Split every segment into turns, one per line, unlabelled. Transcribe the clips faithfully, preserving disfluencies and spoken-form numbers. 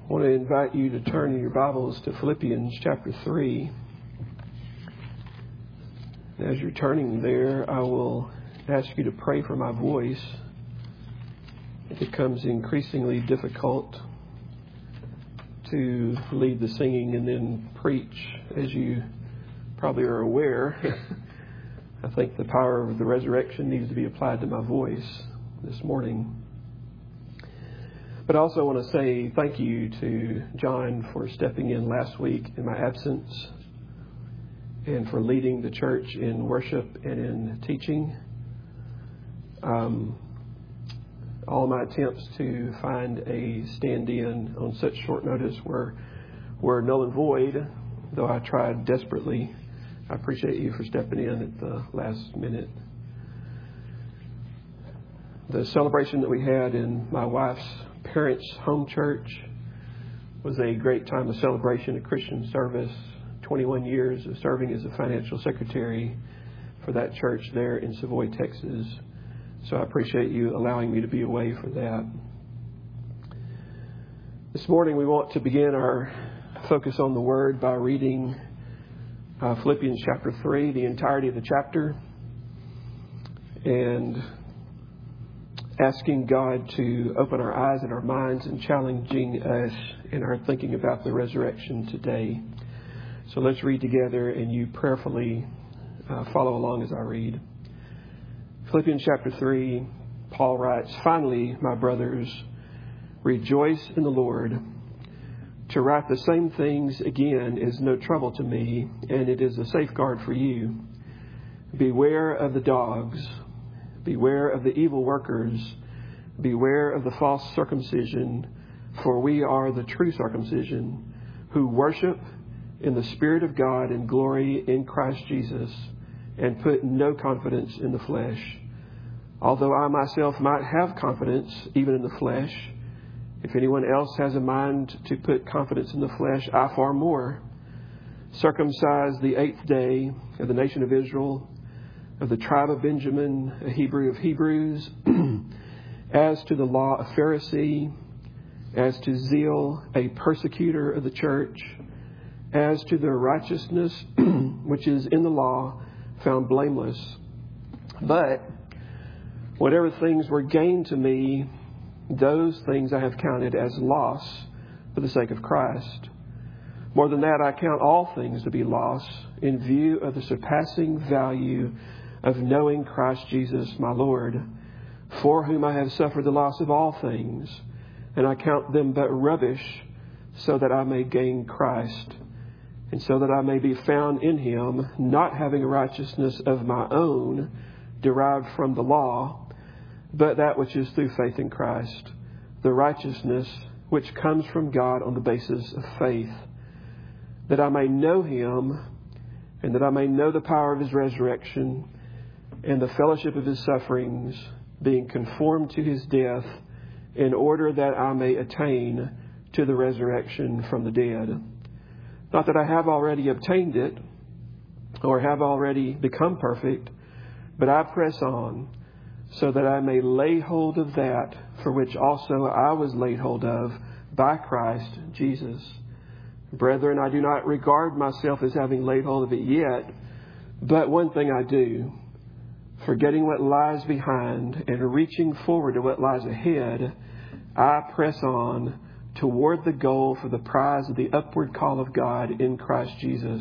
I want to invite you to turn in your Bibles to Philippians chapter three. As you're turning there, I will ask you to pray for my voice. It becomes increasingly difficult to lead the singing and then preach. As you probably are aware, I think the power of the resurrection needs to be applied to my voice this morning. But I also want to say thank you to John for stepping in last week in my absence and for leading the church in worship and in teaching. Um, all my attempts to find a stand-in on such short notice were, were null and void, though I tried desperately. I appreciate you for stepping in at the last minute. The celebration that we had in my wife's parents' home church was a great time of celebration, a Christian service. twenty-one years of serving as a financial secretary for that church there in Savoy, Texas. So I appreciate you allowing me to be away for that. This morning we want to begin our focus on the Word by reading uh, Philippians chapter three, the entirety of the chapter, and asking God to open our eyes and our minds and challenging us in our thinking about the resurrection today. So let's read together and you prayerfully uh, follow along as I read. Philippians chapter three, Paul writes, "Finally, my brothers, rejoice in the Lord. To write the same things again is no trouble to me, and it is a safeguard for you. Beware of the dogs. Beware of the evil workers. Beware of the false circumcision, for we are the true circumcision, who worship in the Spirit of God and glory in Christ Jesus, and put no confidence in the flesh. Although I myself might have confidence even in the flesh, if anyone else has a mind to put confidence in the flesh, I far more. Circumcised the eighth day of the nation of Israel, of the tribe of Benjamin, a Hebrew of Hebrews, as to the law, a Pharisee, as to zeal, a persecutor of the church, as to the righteousness which is in the law, found blameless. But whatever things were gained to me, those things I have counted as loss for the sake of Christ. More than that, I count all things to be loss in view of the surpassing value of knowing Christ Jesus my Lord, for whom I have suffered the loss of all things, and I count them but rubbish, so that I may gain Christ, and so that I may be found in him, not having a righteousness of my own derived from the law, but that which is through faith in Christ, the righteousness which comes from God on the basis of faith, that I may know him, and that I may know the power of his resurrection, and the fellowship of his sufferings, being conformed to his death, in order that I may attain to the resurrection from the dead. Not that I have already obtained it, or have already become perfect, but I press on, so that I may lay hold of that for which also I was laid hold of by Christ Jesus. Brethren, I do not regard myself as having laid hold of it yet, but one thing I do, forgetting what lies behind and reaching forward to what lies ahead, I press on toward the goal for the prize of the upward call of God in Christ Jesus.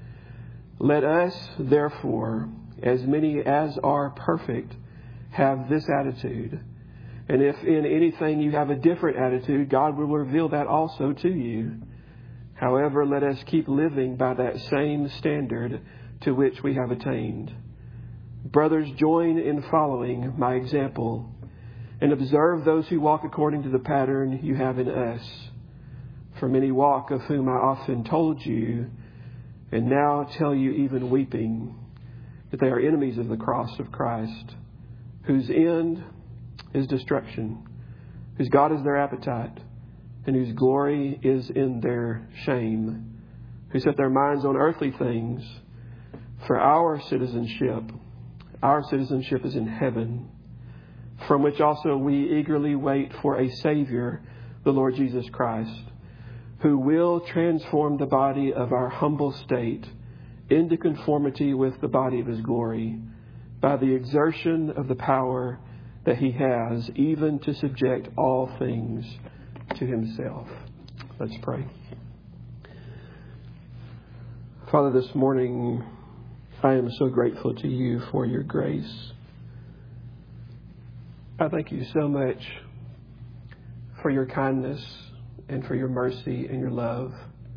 Let us, therefore, as many as are perfect, have this attitude. And if in anything you have a different attitude, God will reveal that also to you. However, let us keep living by that same standard to which we have attained. Brothers, join in following my example and observe those who walk according to the pattern you have in us. For many walk, of whom I often told you, and now tell you even weeping, that they are enemies of the cross of Christ, whose end is destruction, whose God is their appetite, and whose glory is in their shame, who set their minds on earthly things. For our citizenship, our citizenship is in heaven, from which also we eagerly wait for a Savior, the Lord Jesus Christ, who will transform the body of our humble state into conformity with the body of his glory by the exertion of the power that he has, even to subject all things to himself. Let's pray. Father, this morning I am so grateful to you for your grace. I thank you so much for your kindness and for your mercy and your love.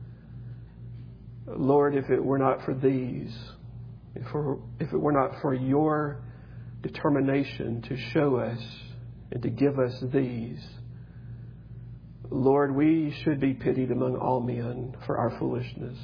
Lord, if it were not for these, if, for, if it were not for your determination to show us and to give us these, Lord, we should be pitied among all men for our foolishness.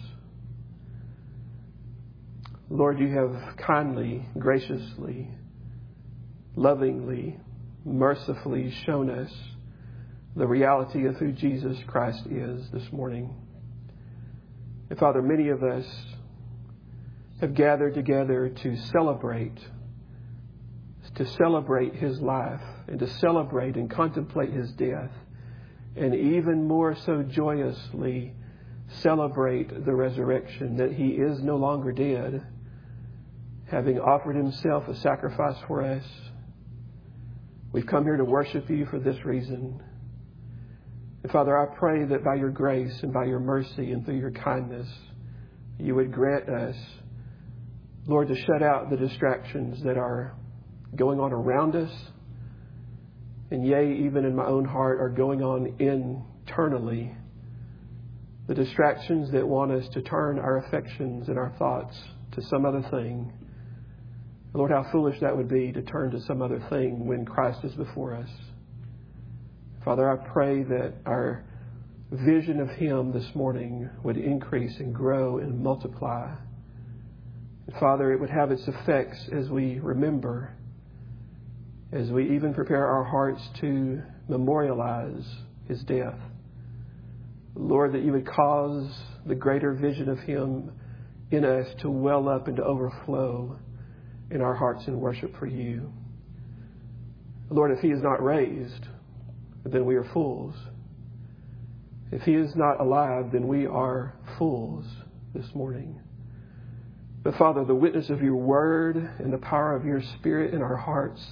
Lord, you have kindly, graciously, lovingly, mercifully shown us the reality of who Jesus Christ is this morning. And Father, many of us have gathered together to celebrate, to celebrate his life and to celebrate and contemplate his death, and even more so joyously celebrate the resurrection, that he is no longer dead, having offered himself a sacrifice for us. We've come here to worship you for this reason. And Father, I pray that by your grace and by your mercy and through your kindness, you would grant us, Lord, to shut out the distractions that are going on around us, and yea, even in my own heart, are going on internally. The distractions that want us to turn our affections and our thoughts to some other thing. Lord, how foolish that would be to turn to some other thing when Christ is before us. Father, I pray that our vision of him this morning would increase and grow and multiply. And Father, it would have its effects as we remember, as we even prepare our hearts to memorialize his death. Lord, that you would cause the greater vision of him in us to well up and to overflow in our hearts in worship for you. Lord, if he is not raised, then we are fools. If he is not alive, then we are fools this morning. But Father, the witness of your word and the power of your Spirit in our hearts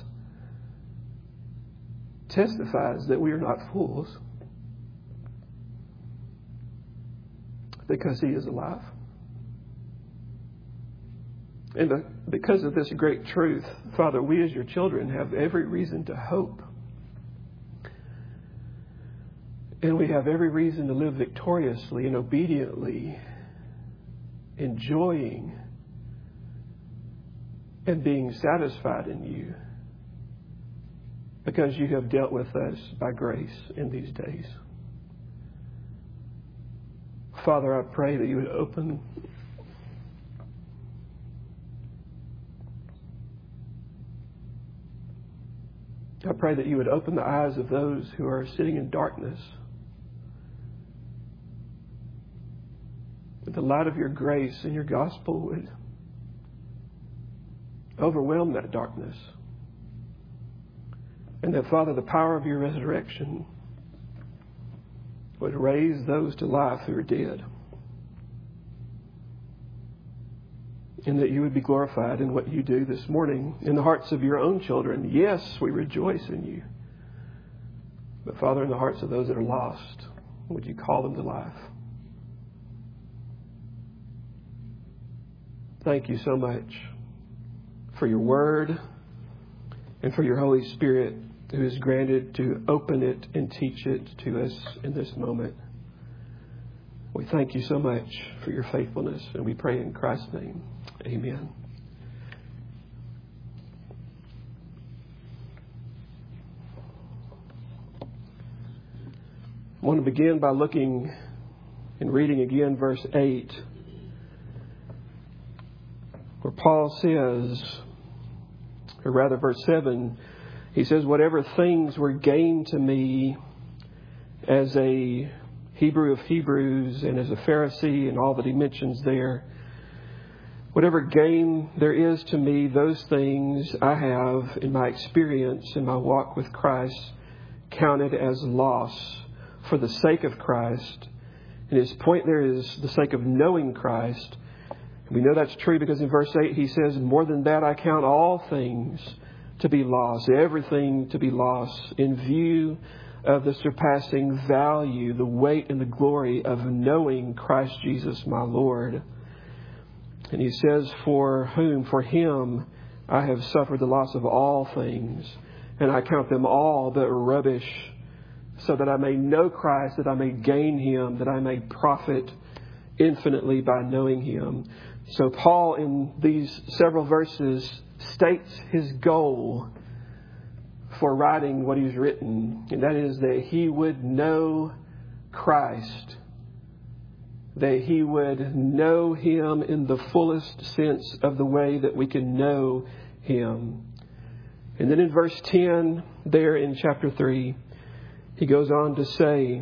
testifies that we are not fools, because he is alive. And because of this great truth, Father, we as your children have every reason to hope. And we have every reason to live victoriously and obediently, enjoying and being satisfied in you, because you have dealt with us by grace in these days. Father, I pray that you would open I pray that you would open the eyes of those who are sitting in darkness, that the light of your grace and your gospel would overwhelm that darkness. And that, Father, the power of your resurrection would raise those to life who are dead. And that you would be glorified in what you do this morning in the hearts of your own children. Yes, we rejoice in you. But, Father, in the hearts of those that are lost, would you call them to life? Thank you so much for your word and for your Holy Spirit, who is granted to open it and teach it to us in this moment. We thank you so much for your faithfulness, and we pray in Christ's name. Amen. I want to begin by looking and reading again verse eight, where Paul says, or rather verse seven, he says, whatever things were gained to me as a Hebrew of Hebrews and as a Pharisee, and all that he mentions there, whatever gain there is to me, those things I have in my experience, in my walk with Christ, counted as loss for the sake of Christ. And his point there is the sake of knowing Christ. We know that's true because in verse eight he says, more than that I count all things to be lost, everything to be lost, in view of the surpassing value, the weight and the glory of knowing Christ Jesus my Lord. And he says, for whom, for him, I have suffered the loss of all things, and I count them all but rubbish, so that I may know Christ, that I may gain him, that I may profit infinitely by knowing him. So Paul, in these several verses, states his goal for writing what he's written, and that is that he would know Christ, that he would know him in the fullest sense of the way that we can know him. And then in verse ten, there in chapter three, he goes on to say,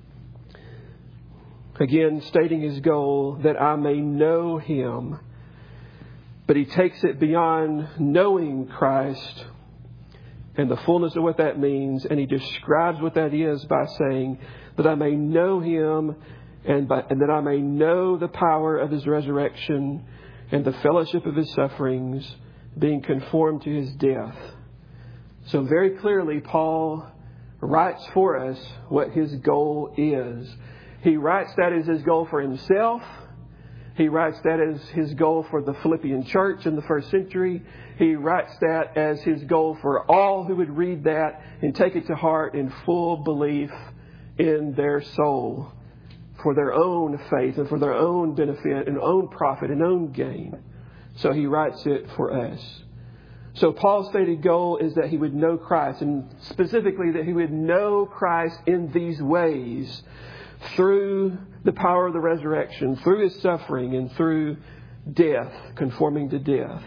again stating his goal, that I may know him. But he takes it beyond knowing Christ and the fullness of what that means, and he describes what that is by saying that I may know him, and, by, and that I may know the power of his resurrection and the fellowship of his sufferings, being conformed to his death. So very clearly, Paul writes for us what his goal is. He writes that as his goal for himself. He writes that as his goal for the Philippian church in the first century. He writes that as his goal for all who would read that and take it to heart in full belief in their soul, for their own faith and for their own benefit and own profit and own gain. So he writes it for us. So Paul's stated goal is that he would know Christ, and specifically that he would know Christ in these ways, through the power of the resurrection, through his suffering, and through death, conforming to death.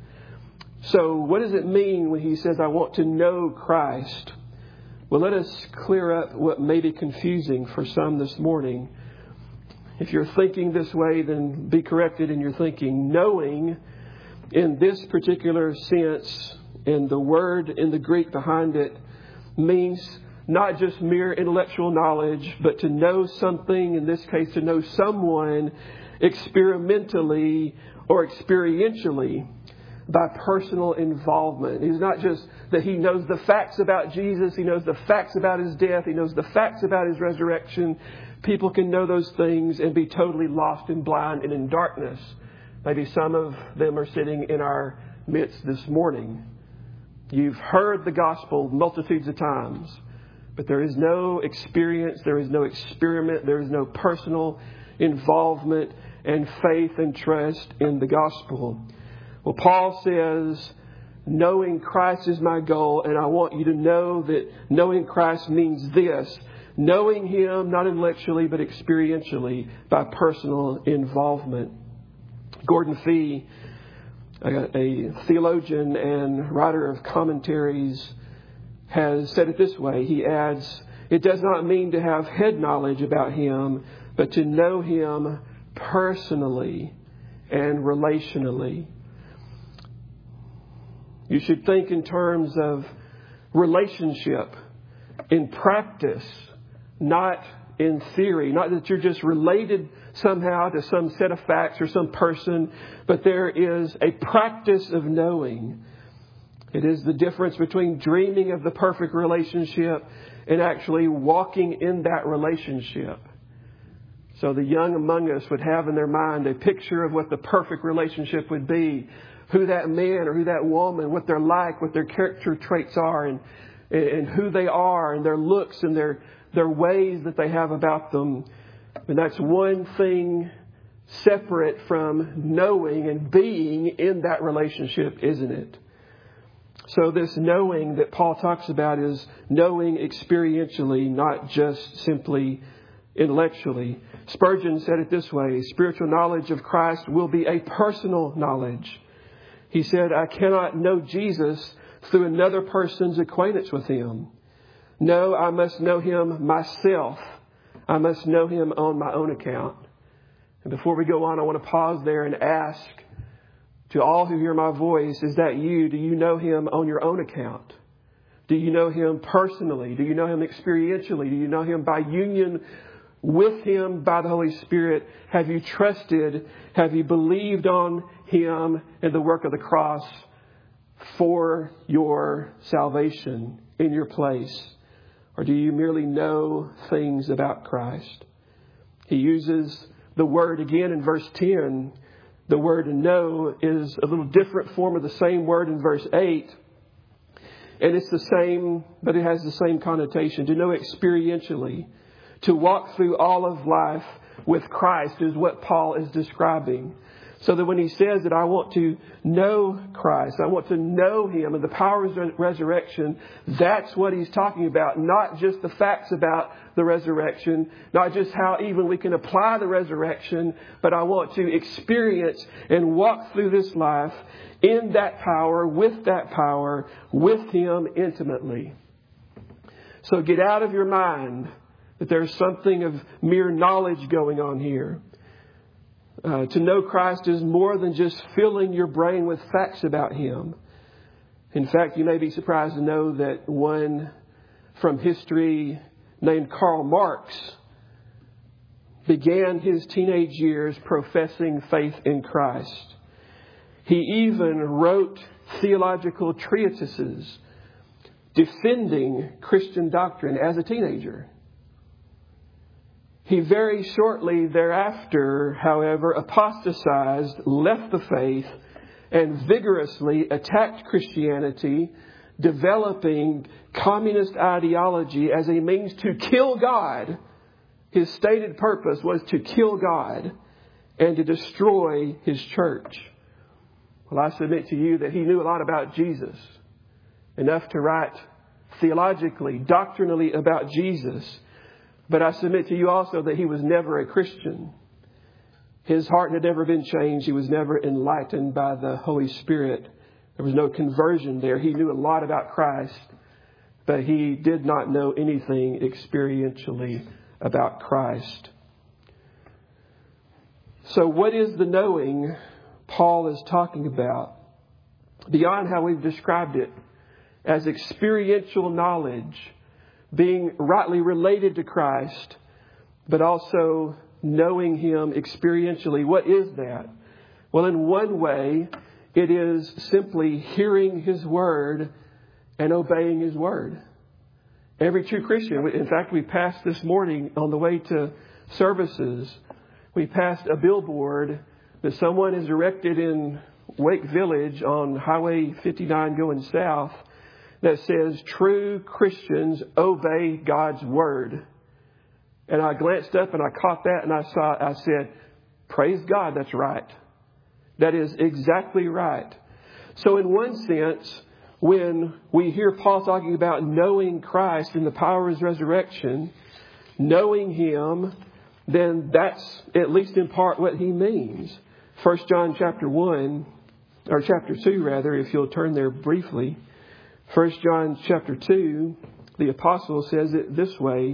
So what does it mean when he says, I want to know Christ? Well, let us clear up what may be confusing for some this morning. If you're thinking this way, then be corrected in your thinking. Knowing, in this particular sense, and the word in the Greek behind it, means not just mere intellectual knowledge, but to know something, in this case, to know someone experimentally or experientially by personal involvement. It's not just that he knows the facts about Jesus, he knows the facts about his death, he knows the facts about his resurrection. People can know those things and be totally lost and blind and in darkness. Maybe some of them are sitting in our midst this morning. You've heard the gospel multitudes of times, but there is no experience, there is no experiment, there is no personal involvement and faith and trust in the gospel. Well, Paul says, knowing Christ is my goal, and I want you to know that knowing Christ means this: knowing him not intellectually but experientially by personal involvement. Gordon Fee, a, a theologian and writer of commentaries, has said it this way. He adds, it does not mean to have head knowledge about him, but to know him personally and relationally. You should think in terms of relationship, in practice, not in theory. Not that you're just related somehow to some set of facts or some person, but there is a practice of knowing. It is the difference between dreaming of the perfect relationship and actually walking in that relationship. So the young among us would have in their mind a picture of what the perfect relationship would be, who that man or who that woman, what they're like, what their character traits are, and, and who they are, and their looks and their, their ways that they have about them. And that's one thing separate from knowing and being in that relationship, isn't it? So this knowing that Paul talks about is knowing experientially, not just simply intellectually. Spurgeon said it this way: spiritual knowledge of Christ will be a personal knowledge. He said, I cannot know Jesus through another person's acquaintance with him. No, I must know him myself. I must know him on my own account. And before we go on, I want to pause there and ask to all who hear my voice, is that you? Do you know him on your own account? Do you know him personally? Do you know him experientially? Do you know him by union with Him by the Holy Spirit? Have you trusted? Have you believed on Him and the work of the cross for your salvation in your place? Or do you merely know things about Christ? He uses the word again in verse ten. The word know is a little different form of the same word in verse eight. And it's the same, but it has the same connotation. To know experientially, to walk through all of life with Christ is what Paul is describing. So that when he says that I want to know Christ, I want to know Him and the power of the resurrection, that's what he's talking about. Not just the facts about the resurrection, not just how even we can apply the resurrection, but I want to experience and walk through this life in that power, with that power, with Him intimately. So get out of your mind that there's something of mere knowledge going on here. Uh, to know Christ is more than just filling your brain with facts about Him. In fact, you may be surprised to know that one from history named Karl Marx began his teenage years professing faith in Christ. He even wrote theological treatises defending Christian doctrine as a teenager. He very shortly thereafter, however, apostatized, left the faith, and vigorously attacked Christianity, developing communist ideology as a means to kill God. His stated purpose was to kill God and to destroy His church. Well, I submit to you that he knew a lot about Jesus, enough to write theologically, doctrinally about Jesus. But I submit to you also that he was never a Christian. His heart had never been changed. He was never enlightened by the Holy Spirit. There was no conversion there. He knew a lot about Christ, but he did not know anything experientially about Christ. So what is the knowing Paul is talking about? Beyond how we've described it as experiential knowledge, being rightly related to Christ, but also knowing Him experientially. What is that? Well, in one way, it is simply hearing His Word and obeying His Word. Every true Christian, in fact, we passed this morning on the way to services, we passed a billboard that someone has erected in Wake Village on Highway fifty-nine going south that says, "True Christians obey God's Word." And I glanced up and I caught that and I saw, I said, praise God, that's right. That is exactly right. So in one sense, when we hear Paul talking about knowing Christ and the power of His resurrection, knowing Him, then that's at least in part what he means. First John chapter one, or chapter two rather, if you'll turn there briefly. First John chapter two, the apostle says it this way,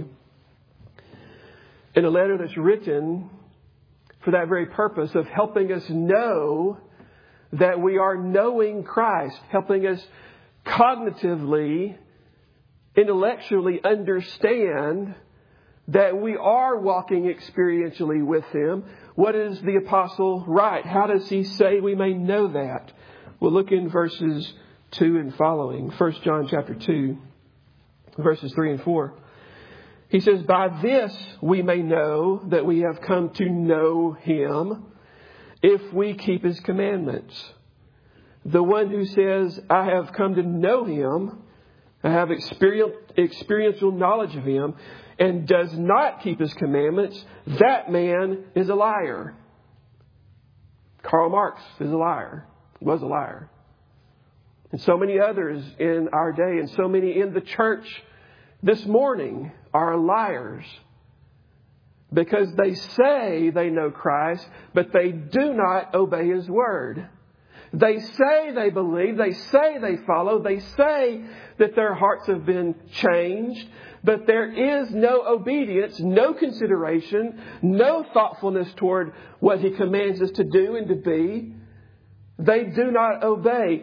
in a letter that's written for that very purpose of helping us know that we are knowing Christ, helping us cognitively, intellectually understand that we are walking experientially with Him. What does the apostle write? How does he say we may know that? We'll look in verses two and following. First John chapter two, verses three and four. He says, "By this we may know that we have come to know Him, if we keep His commandments. The one who says, I have come to know Him, I have experience, experiential knowledge of Him, and does not keep His commandments, that man is a liar." Karl Marx is a liar, was a liar. And so many others in our day, and so many in the church this morning are liars. Because they say they know Christ, but they do not obey His Word. They say they believe, they say they follow, they say that their hearts have been changed, but there is no obedience, no consideration, no thoughtfulness toward what He commands us to do and to be. They do not obey.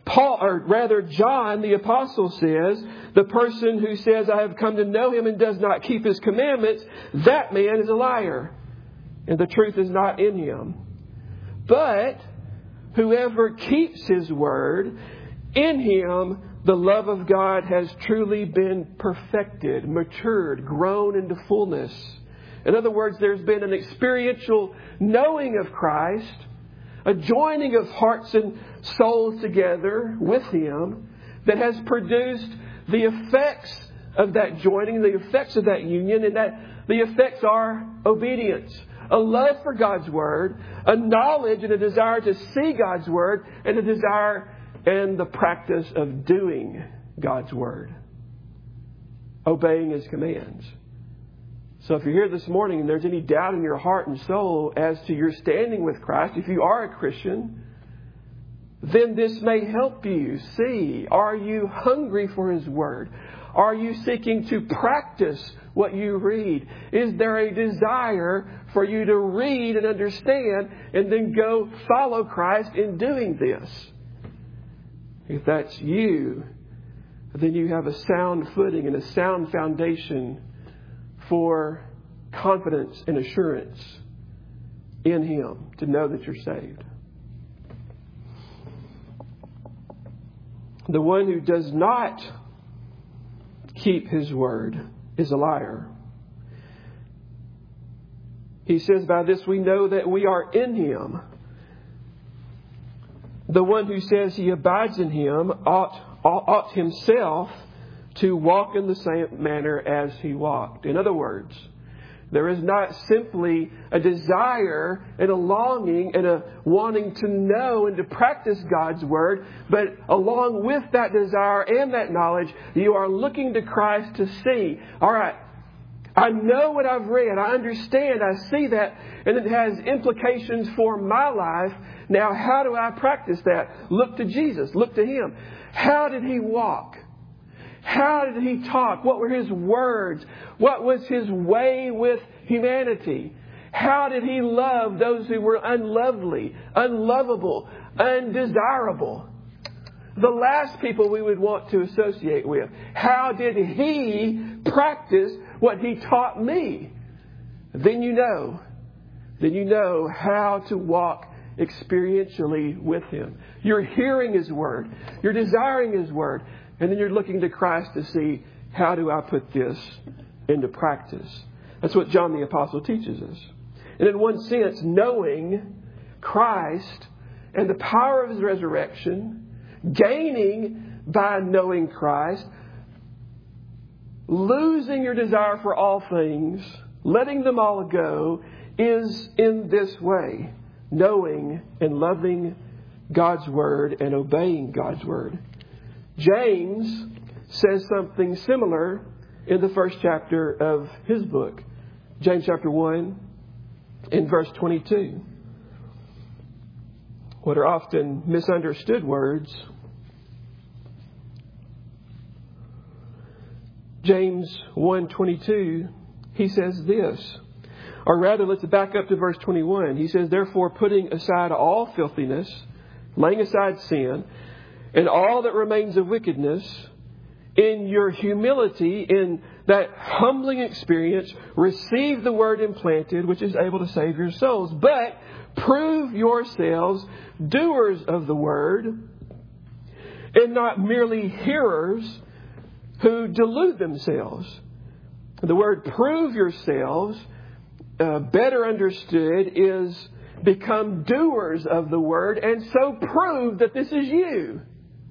Paul, or rather John the Apostle says, the person who says, I have come to know Him and does not keep His commandments, that man is a liar, and the truth is not in him. But whoever keeps His word, in him the love of God has truly been perfected, matured, grown into fullness. In other words, there's been an experiential knowing of Christ, a joining of hearts and souls together with Him that has produced the effects of that joining, the effects of that union, and that the effects are obedience, a love for God's Word, a knowledge and a desire to see God's Word, and a desire and the practice of doing God's Word, obeying His commands. So if you're here this morning and there's any doubt in your heart and soul as to your standing with Christ, if you are a Christian, then this may help you see, are you hungry for His Word? Are you seeking to practice what you read? Is there a desire for you to read and understand and then go follow Christ in doing this? If that's you, then you have a sound footing and a sound foundation for confidence and assurance in Him to know that you're saved. The one who does not keep His word is a liar. He says, by this we know that we are in Him. The one who says he abides in Him ought, ought himself to walk in the same manner as He walked. In other words, there is not simply a desire and a longing and a wanting to know and to practice God's Word, but along with that desire and that knowledge, you are looking to Christ to see, all right, I know what I've read, I understand, I see that, and it has implications for my life. Now, how do I practice that? Look to Jesus, look to Him. How did He walk? How did He talk? What were His words? What was His way with humanity? How did He love those who were unlovely, unlovable, undesirable? The last people we would want to associate with. How did He practice what He taught me? Then you know. Then you know how to walk experientially with Him. You're hearing His Word. You're desiring His Word. And then you're looking to Christ to see, how do I put this into practice? That's what John the Apostle teaches us. And in one sense, knowing Christ and the power of His resurrection, gaining by knowing Christ, losing your desire for all things, letting them all go, is in this way. Knowing and loving God's Word and obeying God's Word. James says something similar in the first chapter of his book. James chapter one in verse twenty-two. What are often misunderstood words. James one twenty-two, he says this. Or rather, let's back up to verse twenty-one. He says, therefore, putting aside all filthiness, laying aside sin, and all that remains of wickedness, in your humility, in that humbling experience, receive the word implanted, which is able to save your souls. But prove yourselves doers of the word, and not merely hearers who delude themselves. The word prove yourselves, uh, better understood, is become doers of the word, and so prove that this is you.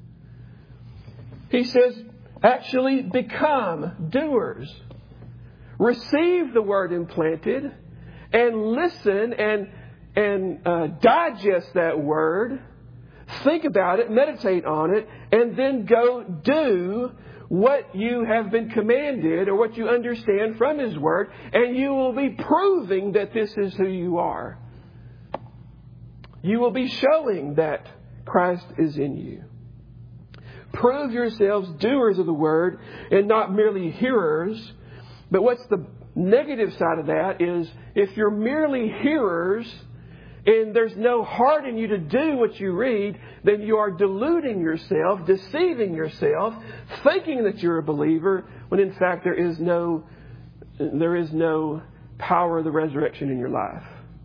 He says, actually become doers. Receive the word implanted and listen and, and uh, digest that word. Think about it, meditate on it, and then go do what you have been commanded or what you understand from His Word, and you will be proving that this is who you are. You will be showing that Christ is in you. Prove yourselves doers of the word and not merely hearers. But what's the negative side of that is if you're merely hearers and there's no heart in you to do what you read, then you are deluding yourself, deceiving yourself, thinking that you're a believer, when in fact there is no, there is no power of the resurrection in your life.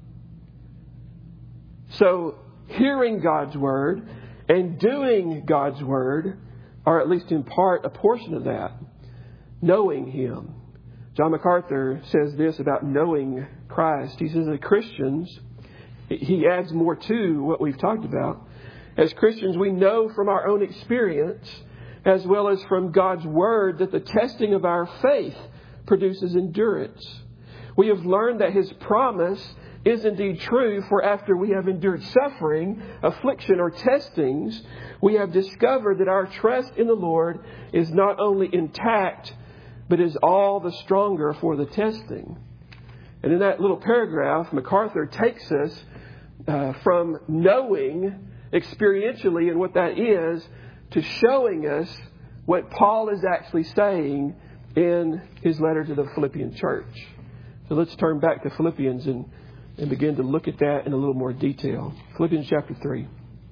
So, hearing God's Word and doing God's Word, or at least in part a portion of that, knowing Him. John MacArthur says this about knowing Christ. He says that Christians, he adds more to what we've talked about. As Christians, we know from our own experience, as well as from God's Word, that the testing of our faith produces endurance. We have learned that His promise is indeed true, for after we have endured suffering, affliction, or testings, we have discovered that our trust in the Lord is not only intact, but is all the stronger for the testing. And in that little paragraph, MacArthur takes us uh, from knowing experientially and what that is to showing us what Paul is actually saying in his letter to the Philippian church. So let's turn back to Philippians and, and begin to look at that in a little more detail. Philippians chapter three.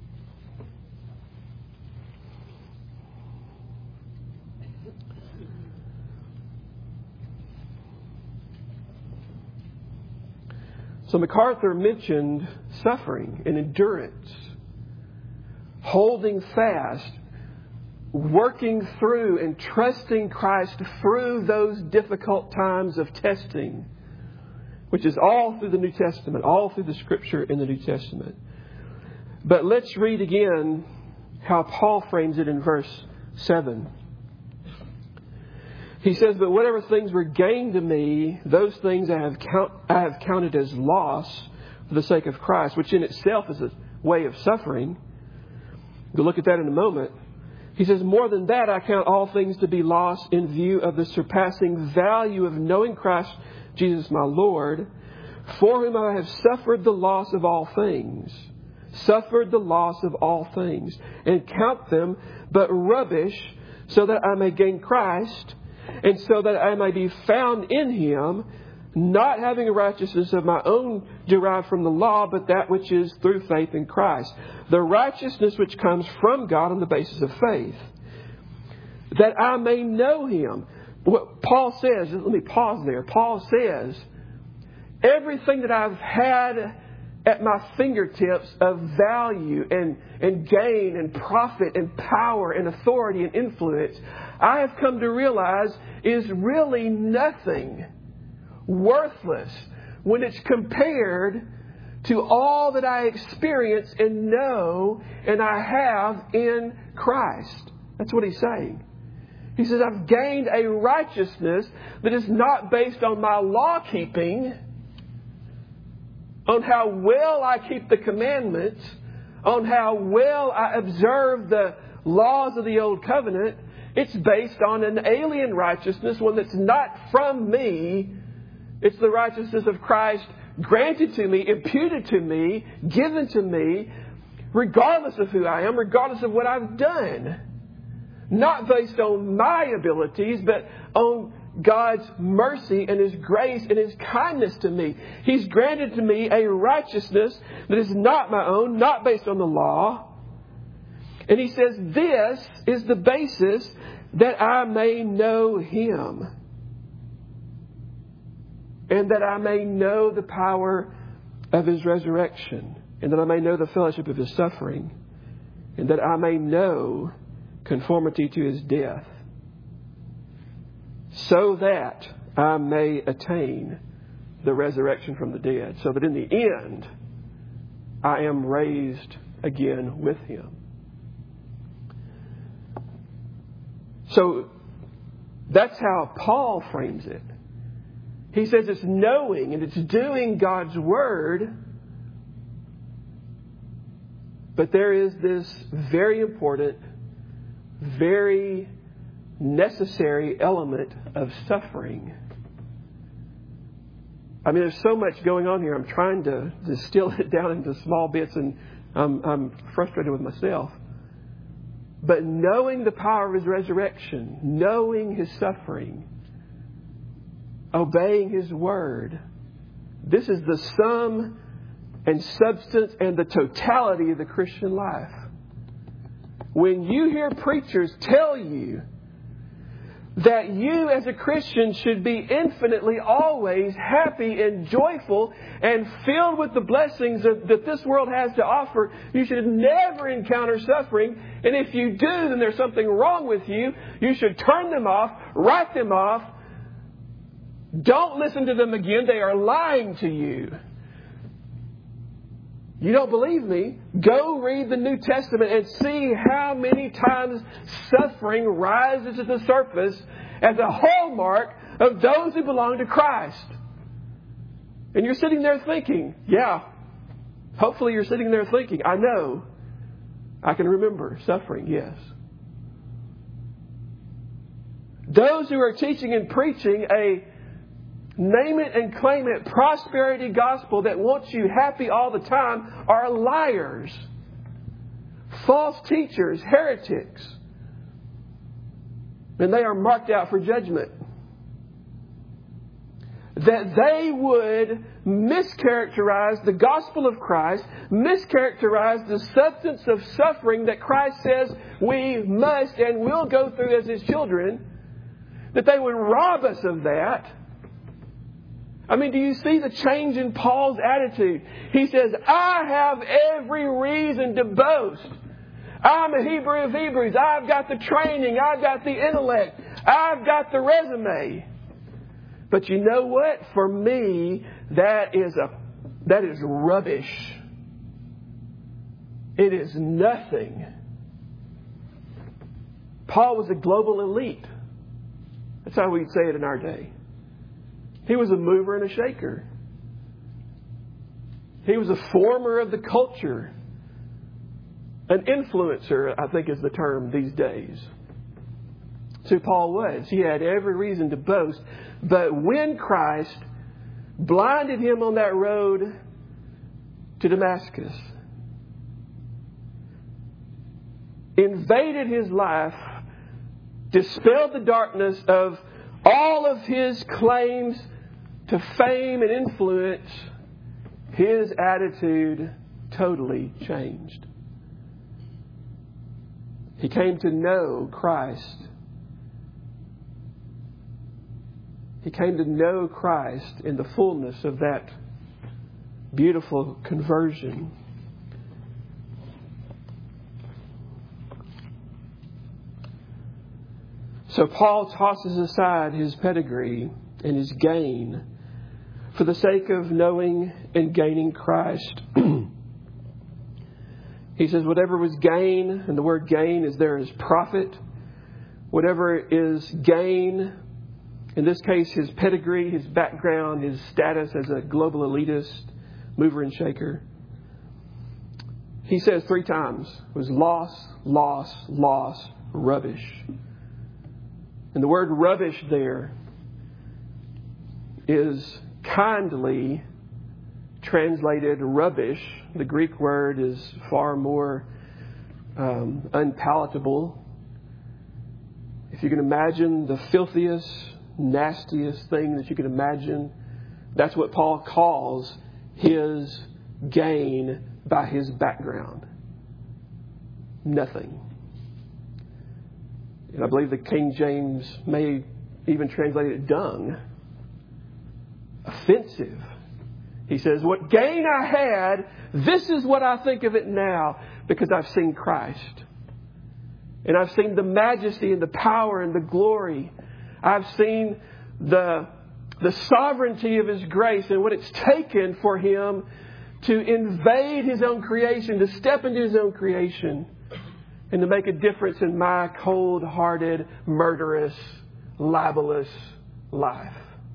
So MacArthur mentioned suffering and endurance, holding fast, working through and trusting Christ through those difficult times of testing, which is all through the New Testament, all through the Scripture in the New Testament. But let's read again how Paul frames it in verse seven. He says, "But whatever things were gained to me, those things I have count, I have counted as loss for the sake of Christ," which in itself is a way of suffering. We'll look at that in a moment. He says, "More than that, I count all things to be loss in view of the surpassing value of knowing Christ Jesus my Lord, for whom I have suffered the loss of all things, suffered the loss of all things, and count them but rubbish, so that I may gain Christ, and so that I may be found in Him, not having a righteousness of my own derived from the law, but that which is through faith in Christ, the righteousness which comes from God on the basis of faith, that I may know Him." What Paul says, let me pause there. Paul says, everything that I've had at my fingertips of value and, and gain and profit and power and authority and influence, I have come to realize is really nothing, worthless, when it's compared to all that I experience and know and I have in Christ. That's what he's saying. He says, I've gained a righteousness that is not based on my law keeping, on how well I keep the commandments, on how well I observe the laws of the old covenant. It's based on an alien righteousness, one that's not from me. It's the righteousness of Christ granted to me, imputed to me, given to me, regardless of who I am, regardless of what I've done. Not based on my abilities, but on God's mercy and His grace and His kindness to me. He's granted to me a righteousness that is not my own, not based on the law. And he says, this is the basis that I may know Him, and that I may know the power of His resurrection, and that I may know the fellowship of His suffering, and that I may know conformity to His death, so that I may attain the resurrection from the dead, so that in the end I am raised again with Him. So that's how Paul frames it. He says it's knowing and it's doing God's Word, but there is this very important, very necessary element of suffering. I mean, there's so much going on here. I'm trying to distill it down into small bits, and I'm, I'm frustrated with myself. But knowing the power of His resurrection, knowing His suffering, obeying His word, this is the sum and substance and the totality of the Christian life. When you hear preachers tell you that you as a Christian should be infinitely always happy and joyful and filled with the blessings of, that this world has to offer, you should never encounter suffering. And if you do, then there's something wrong with you. You should turn them off, write them off. Don't listen to them again. They are lying to you. You don't believe me? Go read the New Testament and see how many times suffering rises to the surface as a hallmark of those who belong to Christ. And you're sitting there thinking, yeah, hopefully you're sitting there thinking, I know, I can remember suffering, yes. Those who are teaching and preaching a name it and claim it prosperity gospel that wants you happy all the time are liars, false teachers, heretics. And they are marked out for judgment. That they would mischaracterize the gospel of Christ, mischaracterize the substance of suffering that Christ says we must and will go through as His children, that they would rob us of that. I mean, do you see the change in Paul's attitude? He says, I have every reason to boast. I'm a Hebrew of Hebrews. I've got the training. I've got the intellect. I've got the resume. But you know what? For me, that is a that is rubbish. It is nothing. Paul was a global elite. That's how we'd say it in our day. He was a mover and a shaker. He was a former of the culture. An influencer, I think is the term these days. That's who Paul was. He had every reason to boast. But when Christ blinded him on that road to Damascus, invaded his life, dispelled the darkness of all of his claims to fame and influence, his attitude totally changed. He came to know Christ. He came to know Christ in the fullness of that beautiful conversion. So Paul tosses aside his pedigree and his gain for the sake of knowing and gaining Christ. He says whatever was gain, and the word gain is there as profit. Whatever is gain, in this case his pedigree, his background, his status as a global elitist, mover and shaker. He says three times, was loss, loss, loss, rubbish. And the word rubbish there is kindly translated rubbish. The Greek word is far more um, unpalatable. If you can imagine the filthiest, nastiest thing that you can imagine, that's what Paul calls his gain by his background. Nothing. And I believe the King James may even translate it dung. Offensive. He says, what gain I had, this is what I think of it now, because I've seen Christ. And I've seen the majesty and the power and the glory. I've seen the, the sovereignty of His grace and what it's taken for Him to invade His own creation, to step into His own creation, and to make a difference in my cold-hearted, murderous, libelous life.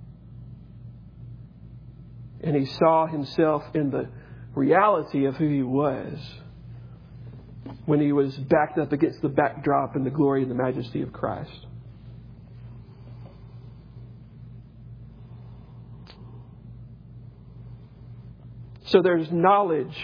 And he saw himself in the reality of who he was when he was backed up against the backdrop and the glory and the majesty of Christ. So there's knowledge,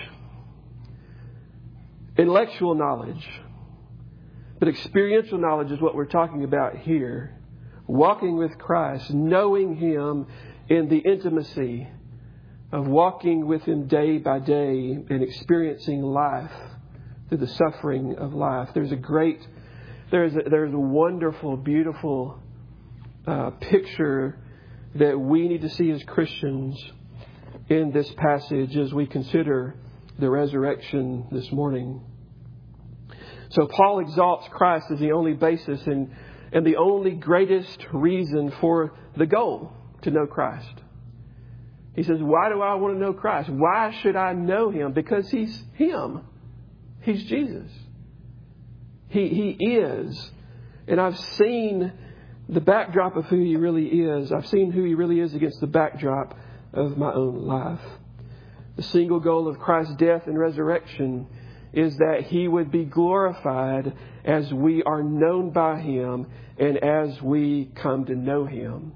intellectual knowledge, but experiential knowledge is what we're talking about here. Walking with Christ, knowing Him in the intimacy of walking with Him day by day and experiencing life through the suffering of life. There's a great, there's a, there's a wonderful, beautiful uh, picture that we need to see as Christians in this passage as we consider the resurrection this morning. So Paul exalts Christ as the only basis and, and the only greatest reason for the goal to know Christ. He says, why do I want to know Christ? Why should I know Him? Because He's Him. He's Jesus. He, he is. And I've seen the backdrop of who He really is. I've seen who He really is against the backdrop of my own life. The single goal of Christ's death and resurrection is that He would be glorified as we are known by Him and as we come to know Him.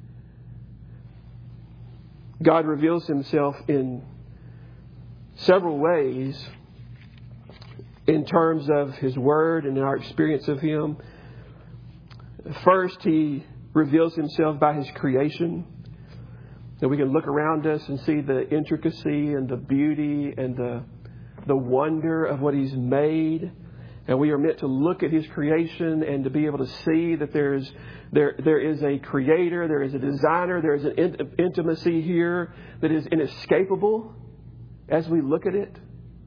God reveals Himself in several ways in terms of His Word and in our experience of Him. First, He reveals Himself by His creation. That we can look around us and see the intricacy and the beauty and the the wonder of what He's made. And we are meant to look at His creation and to be able to see that there's there there is a creator, there is a designer, there is an in- intimacy here that is inescapable as we look at it.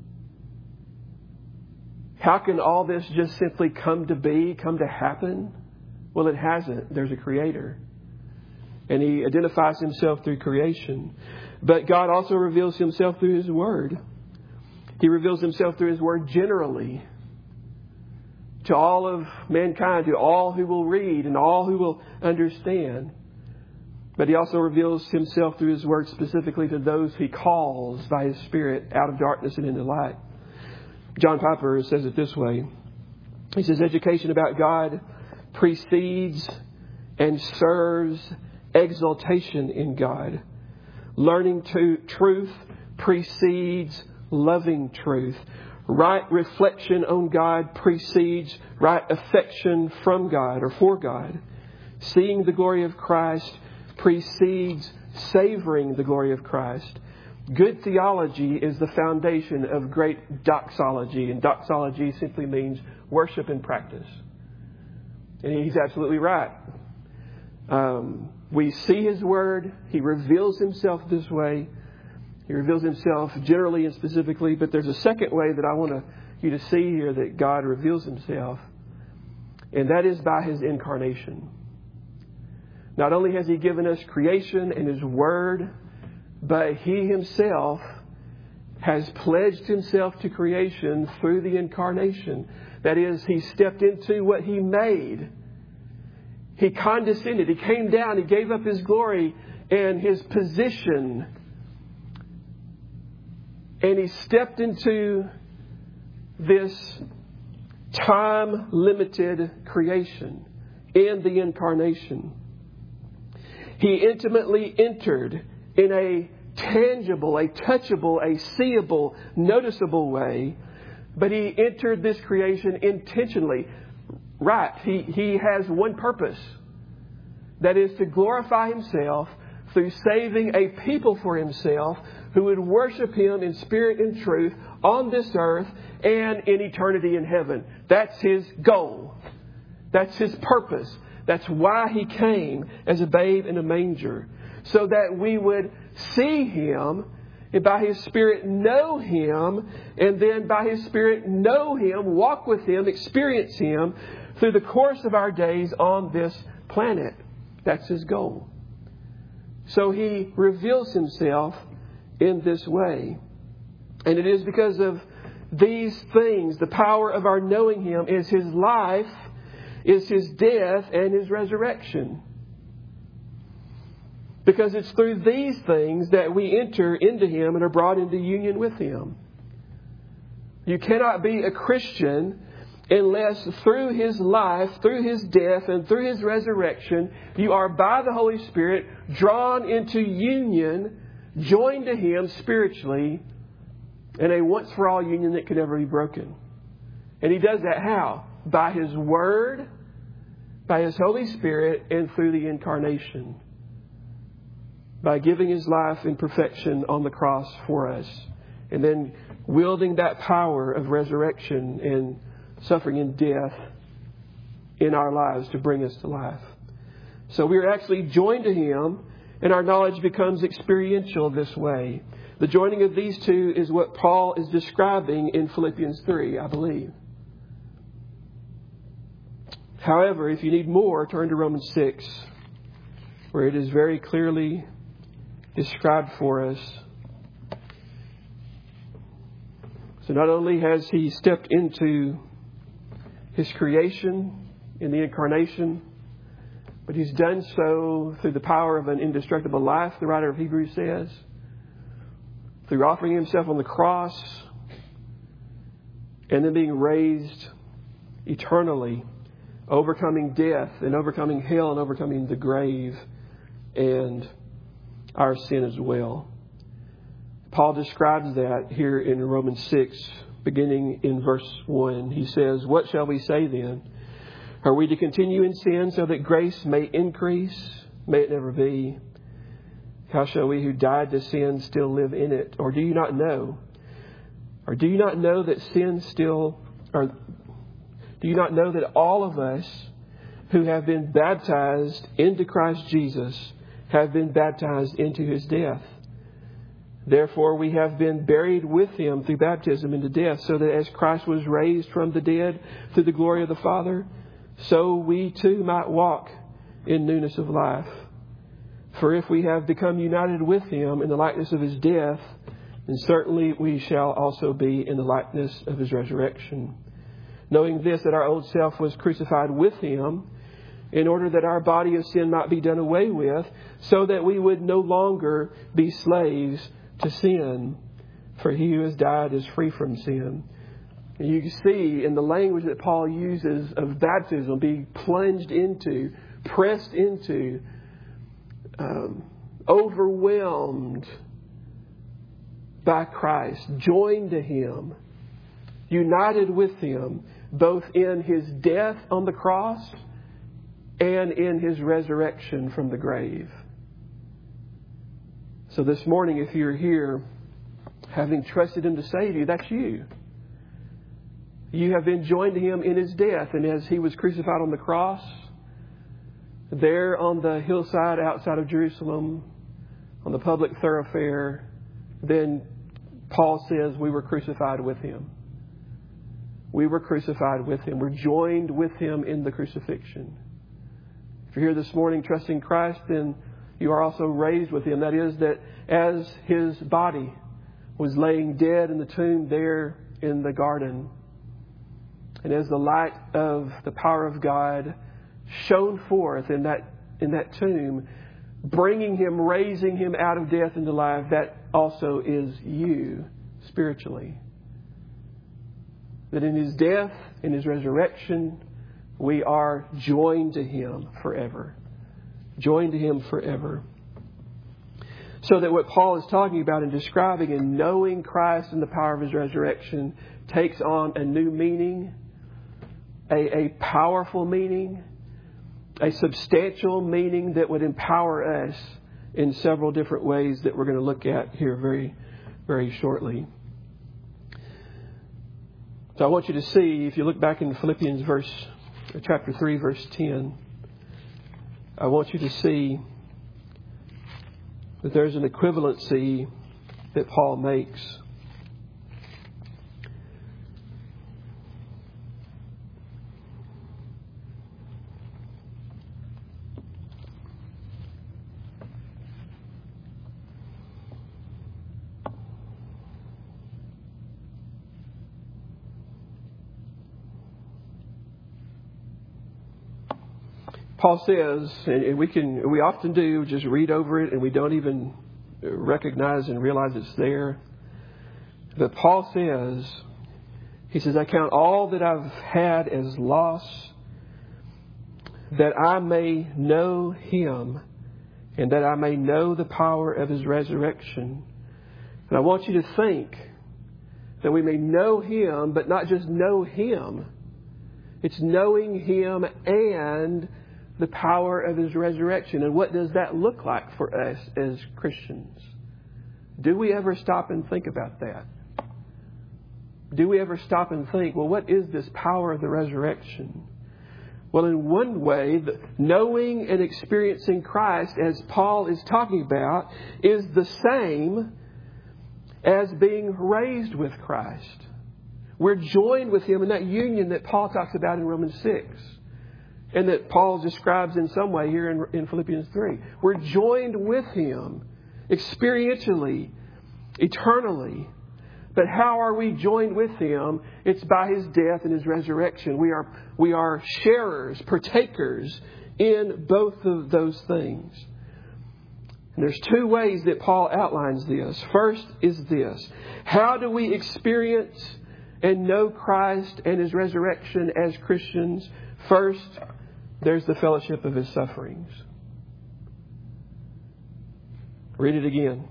How can all this just simply come to be, come to happen? Well, it hasn't. There's a creator. And He identifies Himself through creation. But God also reveals Himself through His Word. He reveals Himself through His Word generally to all of mankind, to all who will read and all who will understand. But He also reveals Himself through His Word specifically to those He calls by His Spirit out of darkness and into light. John Piper says it this way. He says, education about God precedes and serves exaltation in God. Learning to truth precedes loving truth. Right reflection on God precedes right affection from God or for God. Seeing the glory of Christ precedes savoring the glory of Christ. Good theology is the foundation of great doxology. And doxology simply means worship and practice. And he's absolutely right. Um, we see His Word. He reveals Himself this way. He reveals Himself generally and specifically. But there's a second way that I want to, you to see here that God reveals Himself. And that is by His incarnation. Not only has He given us creation and His Word, but He Himself has pledged Himself to creation through the incarnation. That is, He stepped into what He made. He condescended. He came down. He gave up His glory and His position. And He stepped into this time-limited creation in the incarnation. He intimately entered in a tangible, a touchable, a seeable, noticeable way. But He entered this creation intentionally. Right. He, he has one purpose. That is to glorify Himself through saving a people for Himself who would worship Him in spirit and truth on this earth and in eternity in heaven. That's His goal. That's His purpose. That's why He came as a babe in a manger. So that we would see Him and by His Spirit know Him, and then by His Spirit know Him, walk with Him, experience Him through the course of our days on this planet. That's His goal. So He reveals Himself in this way. And it is because of these things, the power of our knowing Him is His life, is His death, and His resurrection. Because it's through these things that we enter into Him and are brought into union with Him. You cannot be a Christian unless through His life, through His death, and through His resurrection, you are by the Holy Spirit drawn into union, joined to Him spiritually, in a once-for-all union that can never be broken. And He does that how? By His Word, by His Holy Spirit, and through the incarnation. by giving His life in perfection on the cross for us, and then wielding that power of resurrection and suffering and death in our lives to bring us to life. So we are actually joined to Him, and our knowledge becomes experiential this way. The joining of these two is what Paul is describing in Philippians three, I believe. However, if you need more, turn to Romans six, where it is very clearly described for us. So not only has He stepped into His creation in the incarnation, but He's done so through the power of an indestructible life, the writer of Hebrews says, through offering Himself on the cross and then being raised eternally, overcoming death and overcoming hell and overcoming the grave and our sin as well. Paul describes that here in Romans six, beginning in verse one. He says, "What shall we say then? Are we to continue in sin so that grace may increase? May it never be. How shall we who died to sin still live in it? Or do you not know? Or do you not know that sin still, or do you not know that all of us who have been baptized into Christ Jesus have been baptized into His death? Therefore we have been buried with Him through baptism into death, so that as Christ was raised from the dead through the glory of the Father, so we too might walk in newness of life. For if we have become united with Him in the likeness of His death, then certainly we shall also be in the likeness of His resurrection. Knowing this, that our old self was crucified with Him, in order that our body of sin might be done away with, so that we would no longer be slaves to sin. For he who has died is free from sin." And you can see in the language that Paul uses of baptism, being plunged into, pressed into, um, overwhelmed by Christ, joined to Him, united with Him, both in His death on the cross and in His resurrection from the grave. So this morning, if you're here having trusted Him to save you, that's you. You have been joined to Him in His death. And as He was crucified on the cross, there on the hillside outside of Jerusalem, on the public thoroughfare, then Paul says we were crucified with Him. We were crucified with Him. We're joined with Him in the crucifixion. If you're here this morning trusting Christ, then you are also raised with Him. That is, that as His body was laying dead in the tomb there in the garden, and as the light of the power of God shone forth in that in that tomb, bringing Him, raising Him out of death into life, that also is you spiritually. That in His death, in His resurrection, we are joined to Him forever. Joined to Him forever. So that what Paul is talking about and describing and knowing Christ and the power of His resurrection takes on a new meaning, a, a powerful meaning, a substantial meaning that would empower us in several different ways that we're going to look at here very, very shortly. So I want you to see, if you look back in Philippians verse, chapter three, verse ten, I want you to see that there's an equivalency that Paul makes. Paul says, and we can, we often do, just read over it and we don't even recognize and realize it's there. But Paul says, he says, "I count all that I've had as loss, that I may know Him, and that I may know the power of His resurrection." And I want you to think that we may know Him, but not just know Him. It's knowing Him and the power of His resurrection. And what does that look like for us as Christians? Do we ever stop and think about that? Do we ever stop and think, well, what is this power of the resurrection? Well, in one way, the knowing and experiencing Christ, as Paul is talking about, is the same as being raised with Christ. We're joined with Him in that union that Paul talks about in Romans six. And that Paul describes in some way here in, in Philippians three. We're joined with Him experientially, eternally. But how are we joined with Him? It's by His death and His resurrection. We are, we are sharers, partakers in both of those things. And there's two ways that Paul outlines this. First is this. How do we experience and know Christ and His resurrection as Christians? First, there's the fellowship of His sufferings. Read it again.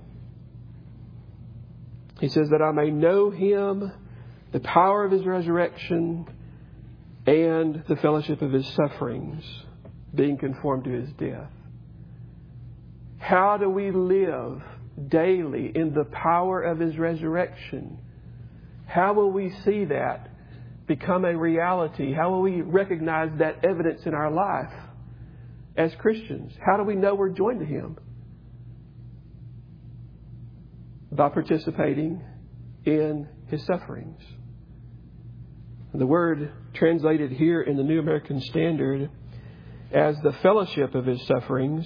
He says that I may know Him, the power of His resurrection, and the fellowship of His sufferings, being conformed to His death. How do we live daily in the power of His resurrection? How will we see that become a reality? How will we recognize that evidence in our life as Christians? How do we know we're joined to Him? By participating in His sufferings. And the word translated here in the New American Standard as the fellowship of His sufferings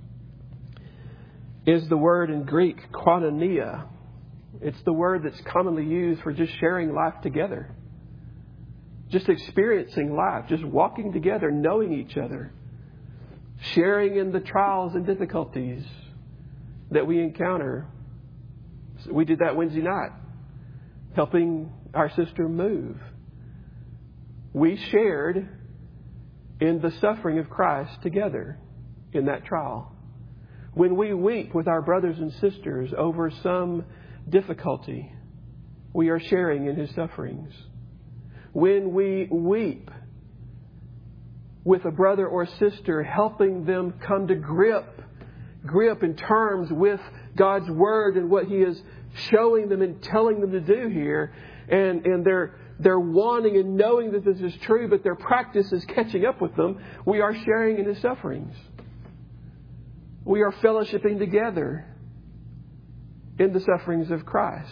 is the word in Greek, koinonia. It's the word that's commonly used for just sharing life together. Just experiencing life, just walking together, knowing each other, sharing in the trials and difficulties that we encounter. We did that Wednesday night, helping our sister move. We shared in the suffering of Christ together in that trial. When we weep with our brothers and sisters over some difficulty, we are sharing in His sufferings. When we weep with a brother or sister, helping them come to grip, grip in terms with God's Word and what He is showing them and telling them to do here, and, and they're they're wanting and knowing that this is true, but their practice is catching up with them, we are sharing in His sufferings. We are fellowshipping together in the sufferings of Christ.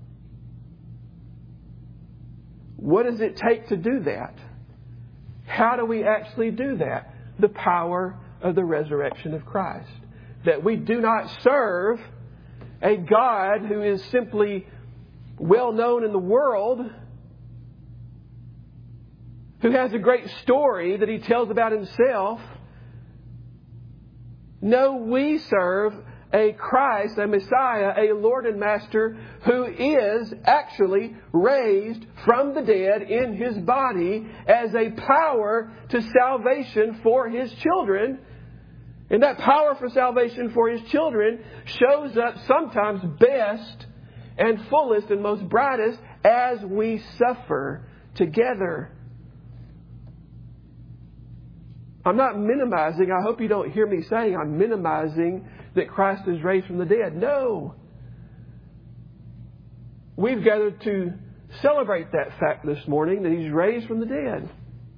What does it take to do that? How do we actually do that? The power of the resurrection of Christ. That we do not serve a God who is simply well known in the world, who has a great story that He tells about Himself. No, we serve a Christ, a Messiah, a Lord and Master who is actually raised from the dead in His body as a power to salvation for His children. And that power for salvation for His children shows up sometimes best and fullest and most brightest as we suffer together. I'm not minimizing, I hope you don't hear me saying I'm minimizing that Christ is raised from the dead. No. We've gathered to celebrate that fact this morning, that He's raised from the dead.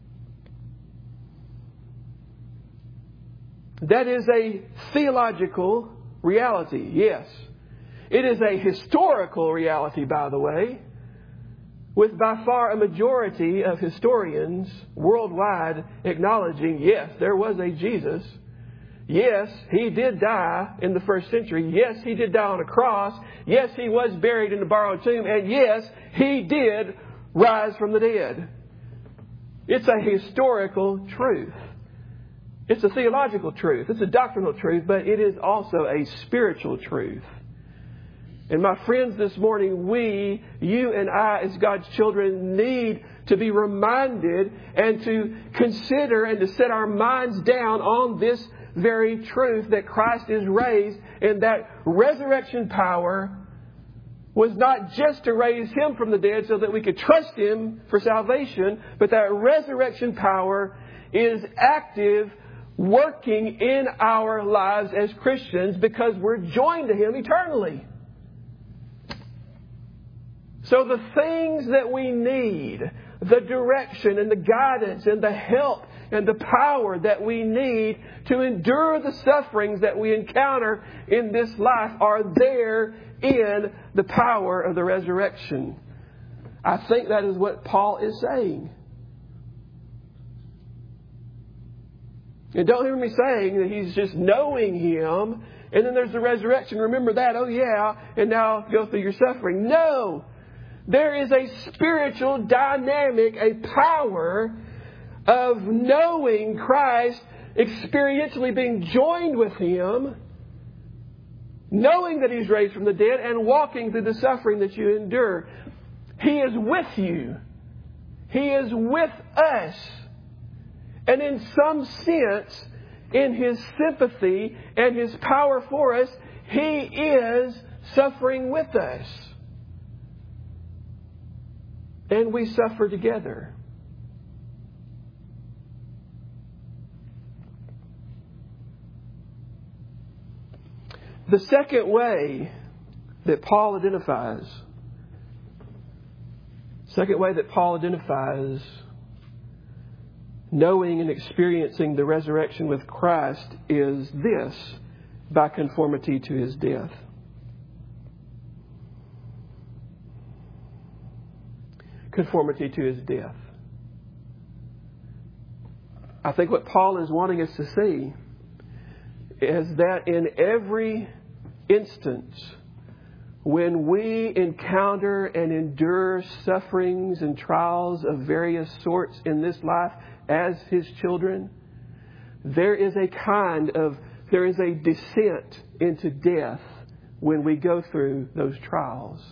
That is a theological reality, yes. It is a historical reality, by the way, with by far a majority of historians worldwide acknowledging, yes, there was a Jesus. Yes, He did die in the first century. Yes, He did die on a cross. Yes, He was buried in a borrowed tomb. And yes, He did rise from the dead. It's a historical truth. It's a theological truth. It's a doctrinal truth, but it is also a spiritual truth. And my friends, this morning, we, you and I, as God's children, need to be reminded and to consider and to set our minds down on this very truth, that Christ is raised, and that resurrection power was not just to raise Him from the dead so that we could trust Him for salvation, but that resurrection power is active working in our lives as Christians because we're joined to Him eternally. So the things that we need, the direction and the guidance and the help and the power that we need to endure the sufferings that we encounter in this life are there in the power of the resurrection. I think that is what Paul is saying. And don't hear me saying that he's just knowing Him and then there's the resurrection. Remember that, oh yeah, and now go through your suffering. No! There is a spiritual dynamic, a power of knowing Christ, experientially being joined with Him, knowing that He's raised from the dead, and walking through the suffering that you endure. He is with you. He is with us. And in some sense, in His sympathy and His power for us, He is suffering with us. And we suffer together. The second way that Paul identifies, second way that Paul identifies knowing and experiencing the resurrection with Christ is this: by conformity to His death. Conformity to His death. I think what Paul is wanting us to see is that in every instance when we encounter and endure sufferings and trials of various sorts in this life as His children, there is a kind of, there is a descent into death when we go through those trials.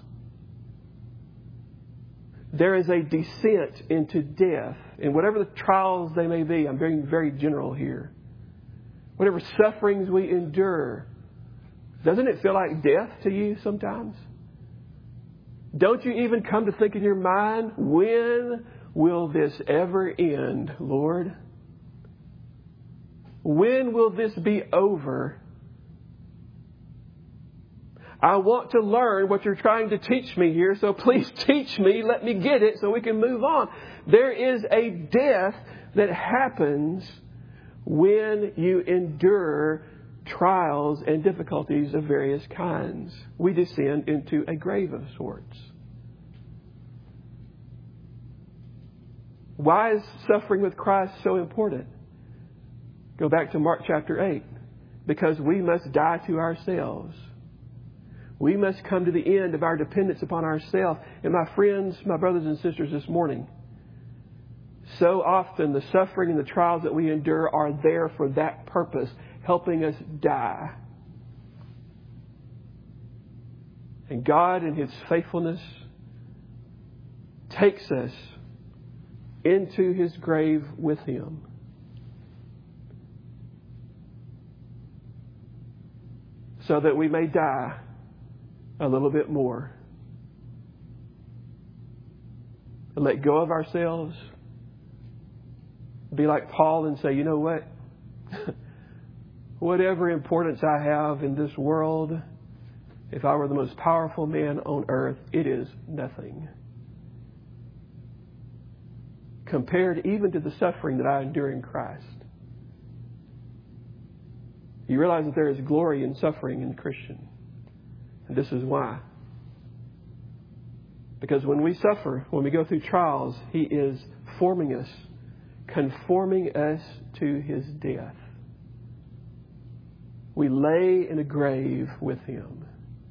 There is a descent into death. And whatever the trials they may be, I'm being very general here. Whatever sufferings we endure, doesn't it feel like death to you sometimes? Don't you even come to think in your mind, when will this ever end, Lord? When will this be over? I want to learn what you're trying to teach me here, so please teach me, let me get it so we can move on. There is a death that happens when you endure trials and difficulties of various kinds. We descend into a grave of sorts. Why is suffering with Christ so important? Go back to Mark chapter eight. Because we must die to ourselves. We must come to the end of our dependence upon ourselves. And my friends, my brothers and sisters, this morning, so often the suffering and the trials that we endure are there for that purpose, helping us die. And God, in His faithfulness, takes us into His grave with Him. So that we may die a little bit more. Let go of ourselves. Be like Paul and say, you know what? Whatever importance I have in this world, if I were the most powerful man on earth, it is nothing. Compared even to the suffering that I endure in Christ. You realize that there is glory in suffering in the Christian. And this is why. Because when we suffer, when we go through trials, He is forming us, conforming us to His death. We lay in a grave with Him.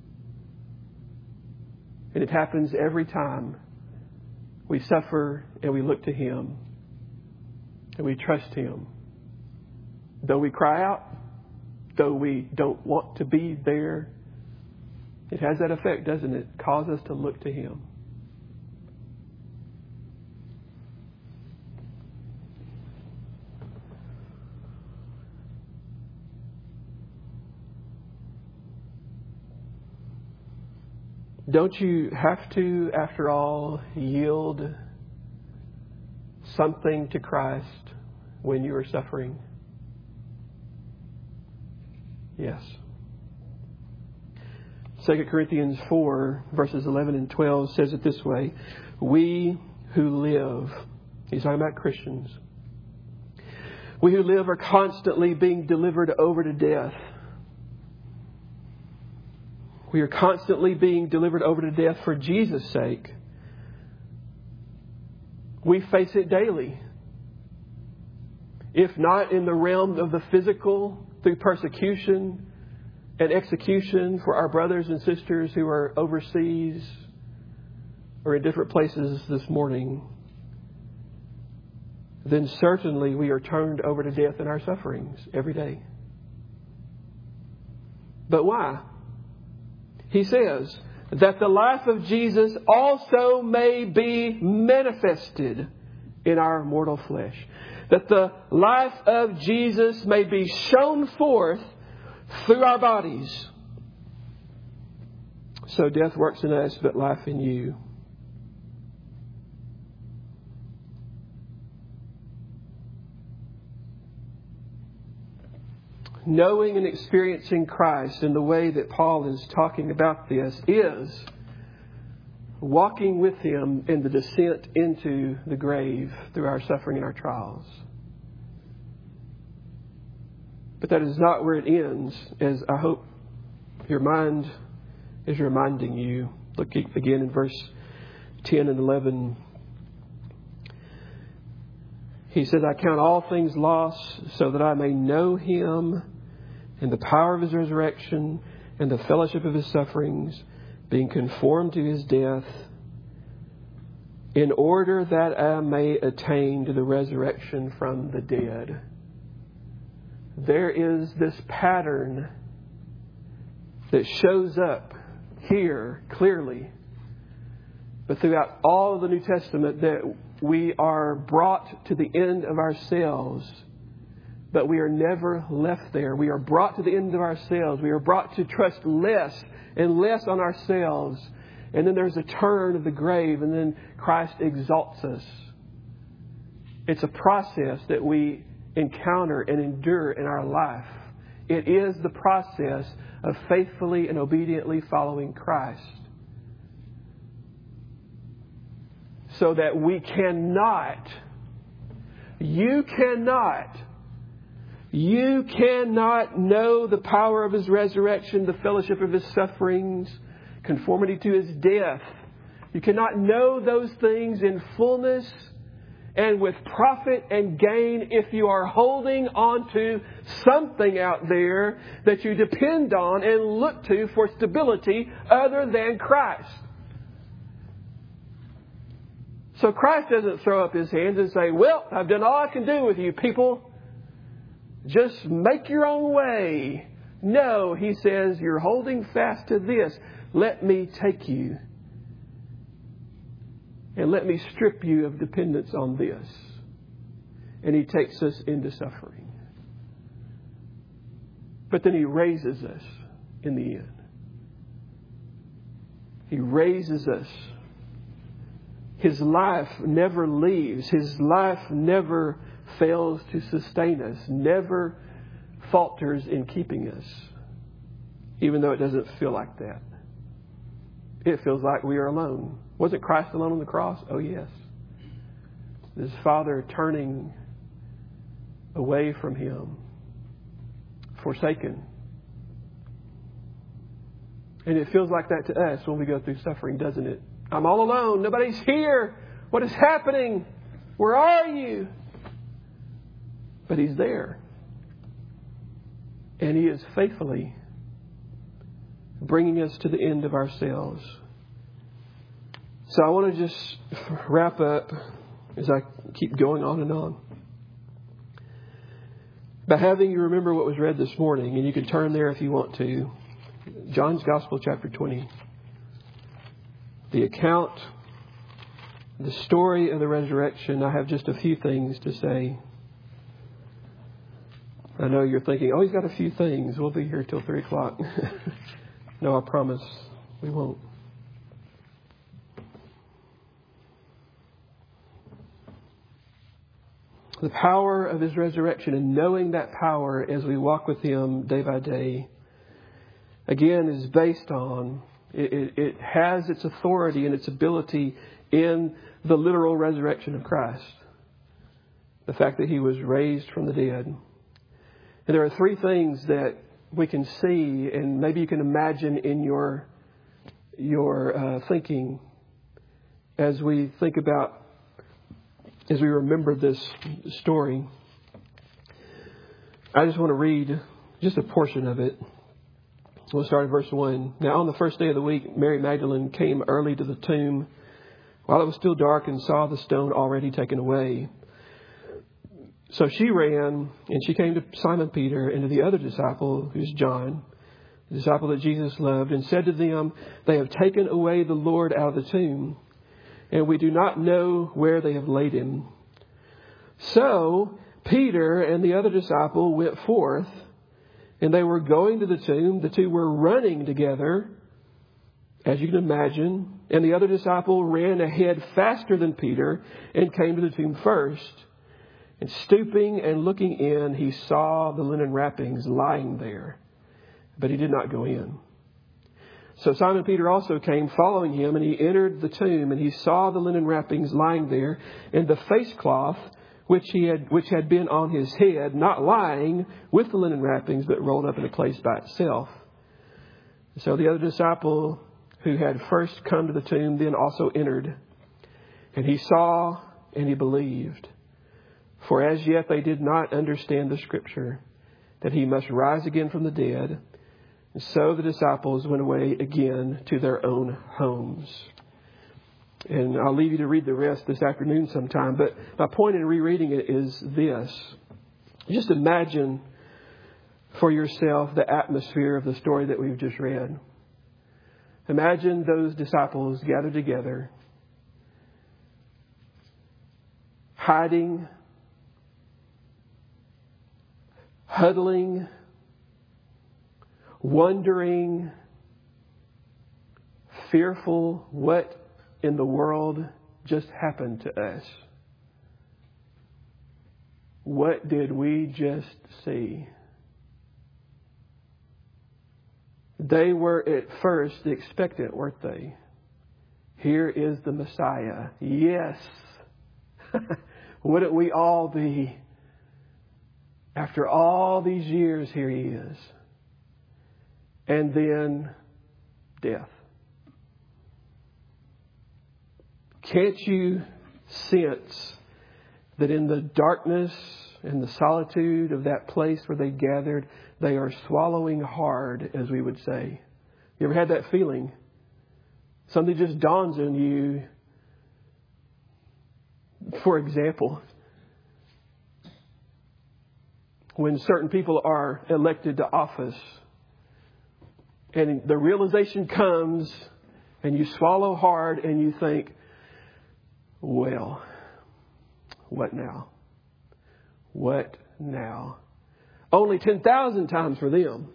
And it happens every time we suffer and we look to Him and we trust Him. Though we cry out, though we don't want to be there, it has that effect, doesn't it? Cause us to look to Him. Don't you have to, after all, yield something to Christ when you are suffering? Yes. Second Corinthians four, verses eleven and twelve says it this way. We who live, he's talking about Christians, we who live are constantly being delivered over to death. We are constantly being delivered over to death for Jesus' sake. We face it daily. If not in the realm of the physical, through persecution and execution for our brothers and sisters who are overseas or in different places this morning, then certainly we are turned over to death in our sufferings every day. But why? He says that the life of Jesus also may be manifested in our mortal flesh. That the life of Jesus may be shown forth through our bodies. So death works in us, but life in you. Knowing and experiencing Christ in the way that Paul is talking about this is walking with Him in the descent into the grave through our suffering and our trials. But that is not where it ends, as I hope your mind is reminding you. Look again in verse ten and eleven. He says, I count all things lost so that I may know Him and the power of His resurrection and the fellowship of His sufferings, being conformed to His death, in order that I may attain to the resurrection from the dead. There is this pattern that shows up here clearly, but throughout all of the New Testament, that we are brought to the end of ourselves, but we are never left there. We are brought to the end of ourselves. We are brought to trust less and less on ourselves. And then there's a turn of the grave, and then Christ exalts us. It's a process that we encounter and endure in our life. It is the process of faithfully and obediently following Christ. So that we cannot, you cannot, you cannot know the power of His resurrection, the fellowship of His sufferings, conformity to His death. You cannot know those things in fullness and with profit and gain if you are holding on to something out there that you depend on and look to for stability other than Christ. So Christ doesn't throw up His hands and say, well, I've done all I can do with you people. Just make your own way. No, He says, you're holding fast to this. Let me take you. And let me strip you of dependence on this. And He takes us into suffering. But then He raises us in the end. He raises us. His life never leaves. His life never fails to sustain us. Never falters in keeping us. Even though it doesn't feel like that. It feels like we are alone. Wasn't Christ alone on the cross? Oh, yes. His Father turning away from Him. Forsaken. And it feels like that to us when we go through suffering, doesn't it? I'm all alone. Nobody's here. What is happening? Where are you? But He's there. And He is faithfully bringing us to the end of ourselves. So I want to just wrap up as I keep going on and on by having you remember what was read this morning. And you can turn there if you want to. John's Gospel, chapter twenty. The account, the story of the resurrection. I have just a few things to say. I know you're thinking, oh, he's got a few things. We'll be here till three o'clock. No, I promise we won't. The power of His resurrection and knowing that power as we walk with Him day by day, again, is based on, it, it, it has its authority and its ability in the literal resurrection of Christ. The fact that He was raised from the dead. And there are three things that we can see, and maybe you can imagine in your, your uh, thinking as we think about, as we remember this story. I just want to read just a portion of it. We'll start at verse one. Now on the first day of the week, Mary Magdalene came early to the tomb while it was still dark and saw the stone already taken away. So she ran and she came to Simon Peter and to the other disciple, who's John, the disciple that Jesus loved, and said to them, "They have taken away the Lord out of the tomb, and we do not know where they have laid Him." So Peter and the other disciple went forth, and they were going to the tomb. The two were running together, as you can imagine. And the other disciple ran ahead faster than Peter and came to the tomb first. And stooping and looking in, he saw the linen wrappings lying there, but he did not go in. So Simon Peter also came following him, and he entered the tomb, and he saw the linen wrappings lying there, and the face cloth which he had, which had been on his head, not lying with the linen wrappings, but rolled up in a place by itself. So the other disciple who had first come to the tomb then also entered, and he saw and he believed. For as yet they did not understand the scripture, that He must rise again from the dead. And so the disciples went away again to their own homes. And I'll leave you to read the rest this afternoon sometime. But my point in rereading it is this. Just imagine for yourself the atmosphere of the story that we've just read. Imagine those disciples gathered together, hiding, huddling, wondering, fearful, what in the world just happened to us? What did we just see? They were at first expectant, weren't they? Here is the Messiah. Yes. Wouldn't we all be? After all these years, here He is. And then death. Can't you sense that in the darkness and the solitude of that place where they gathered, they are swallowing hard, as we would say? You ever had that feeling? Something just dawns on you. For example, when certain people are elected to office, and the realization comes, and you swallow hard, and you think, well, what now? What now? Only ten thousand times for them.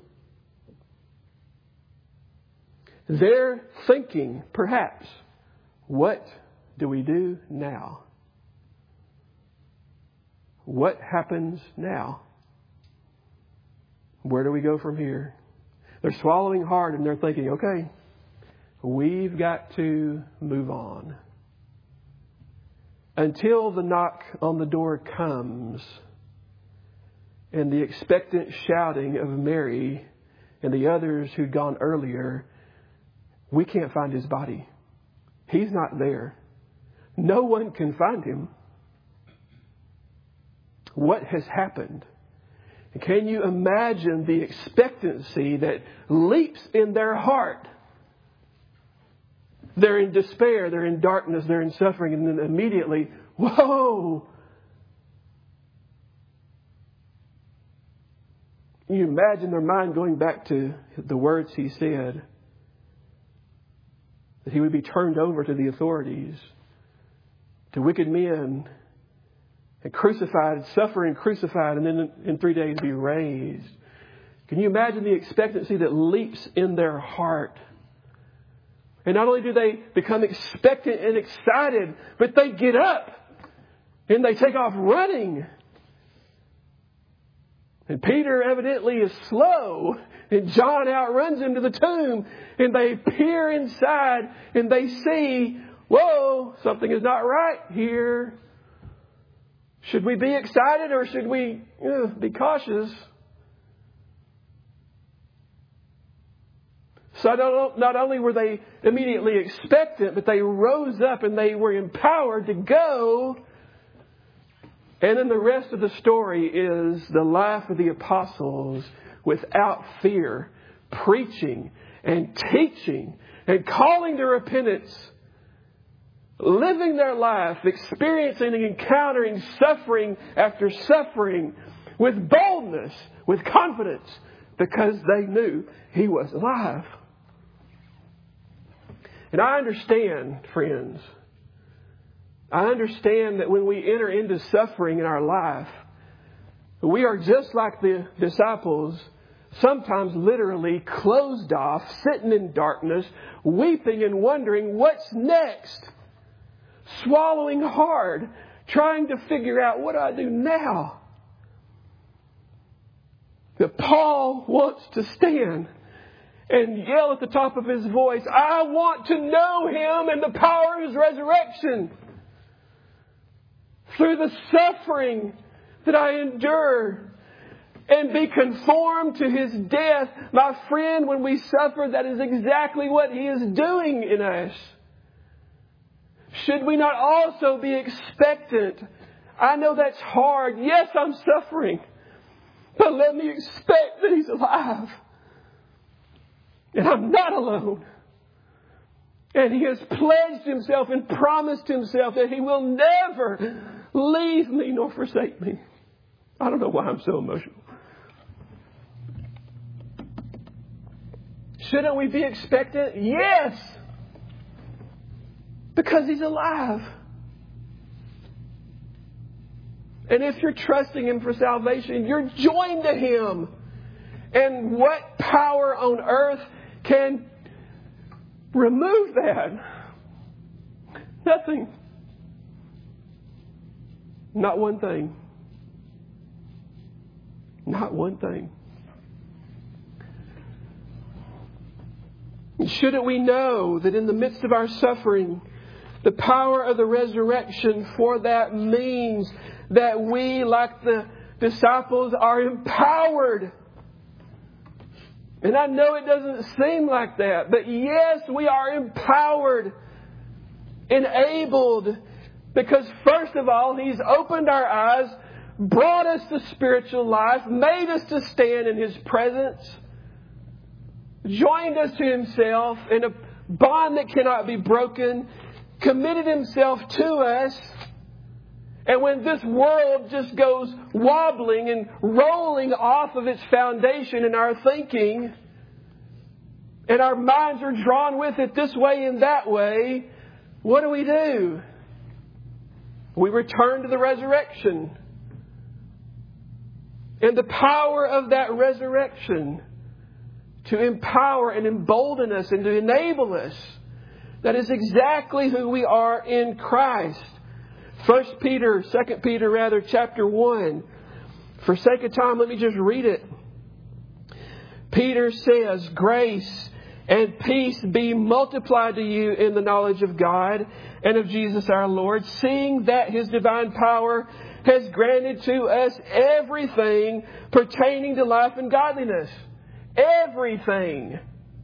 They're thinking, perhaps, what do we do now? What happens now? Where do we go from here? They're swallowing hard and they're thinking, okay, we've got to move on. Until the knock on the door comes and the expectant shouting of Mary and the others who'd gone earlier, we can't find His body. He's not there. No one can find Him. What has happened? Can you imagine the expectancy that leaps in their heart? They're in despair, they're in darkness, they're in suffering, and then immediately, whoa! You imagine their mind going back to the words He said, that He would be turned over to the authorities, to wicked men, and crucified, suffer and crucified, and then in three days be raised. Can you imagine the expectancy that leaps in their heart? And not only do they become expectant and excited, but they get up And they take off running. And Peter evidently is slow. And John outruns him to the tomb. And they peer inside and they see, whoa, something is not right here. Should we be excited or should we uh, be cautious? So not, not only were they immediately expectant, but they rose up and they were empowered to go. And then the rest of the story is the life of the apostles without fear, preaching and teaching and calling to repentance, living their life, experiencing and encountering suffering after suffering with boldness, with confidence, because they knew He was alive. And I understand, friends, I understand that when we enter into suffering in our life, we are just like the disciples, sometimes literally closed off, sitting in darkness, weeping and wondering what's next, swallowing hard, trying to figure out what do I do now. But Paul wants to stand and yell at the top of his voice, I want to know Him and the power of His resurrection. Through the suffering that I endure and be conformed to His death. My friend, when we suffer, that is exactly what He is doing in us. Should we not also be expectant? I know that's hard. Yes, I'm suffering. But let me expect that He's alive. And I'm not alone. And He has pledged Himself and promised Himself that He will never leave me nor forsake me. I don't know why I'm so emotional. Shouldn't we be expectant? Yes! Because He's alive. And if you're trusting Him for salvation, you're joined to Him. And what power on earth can remove that? Nothing. Not one thing. Not one thing. Shouldn't we know that in the midst of our suffering, the power of the resurrection for that means that we, like the disciples, are empowered. And I know it doesn't seem like that, but yes, we are empowered, enabled, because first of all, He's opened our eyes, brought us to spiritual life, made us to stand in His presence, joined us to Himself in a bond that cannot be broken, committed Himself to us. And when this world just goes wobbling and rolling off of its foundation in our thinking, and our minds are drawn with it this way and that way, what do we do? We return to the resurrection. And the power of that resurrection to empower and embolden us and to enable us. That is exactly who we are in Christ. First Peter, Second Peter rather, chapter one. For sake of time, let me just read it. Peter says, grace and peace be multiplied to you in the knowledge of God and of Jesus our Lord, seeing that His divine power has granted to us everything pertaining to life and godliness. Everything.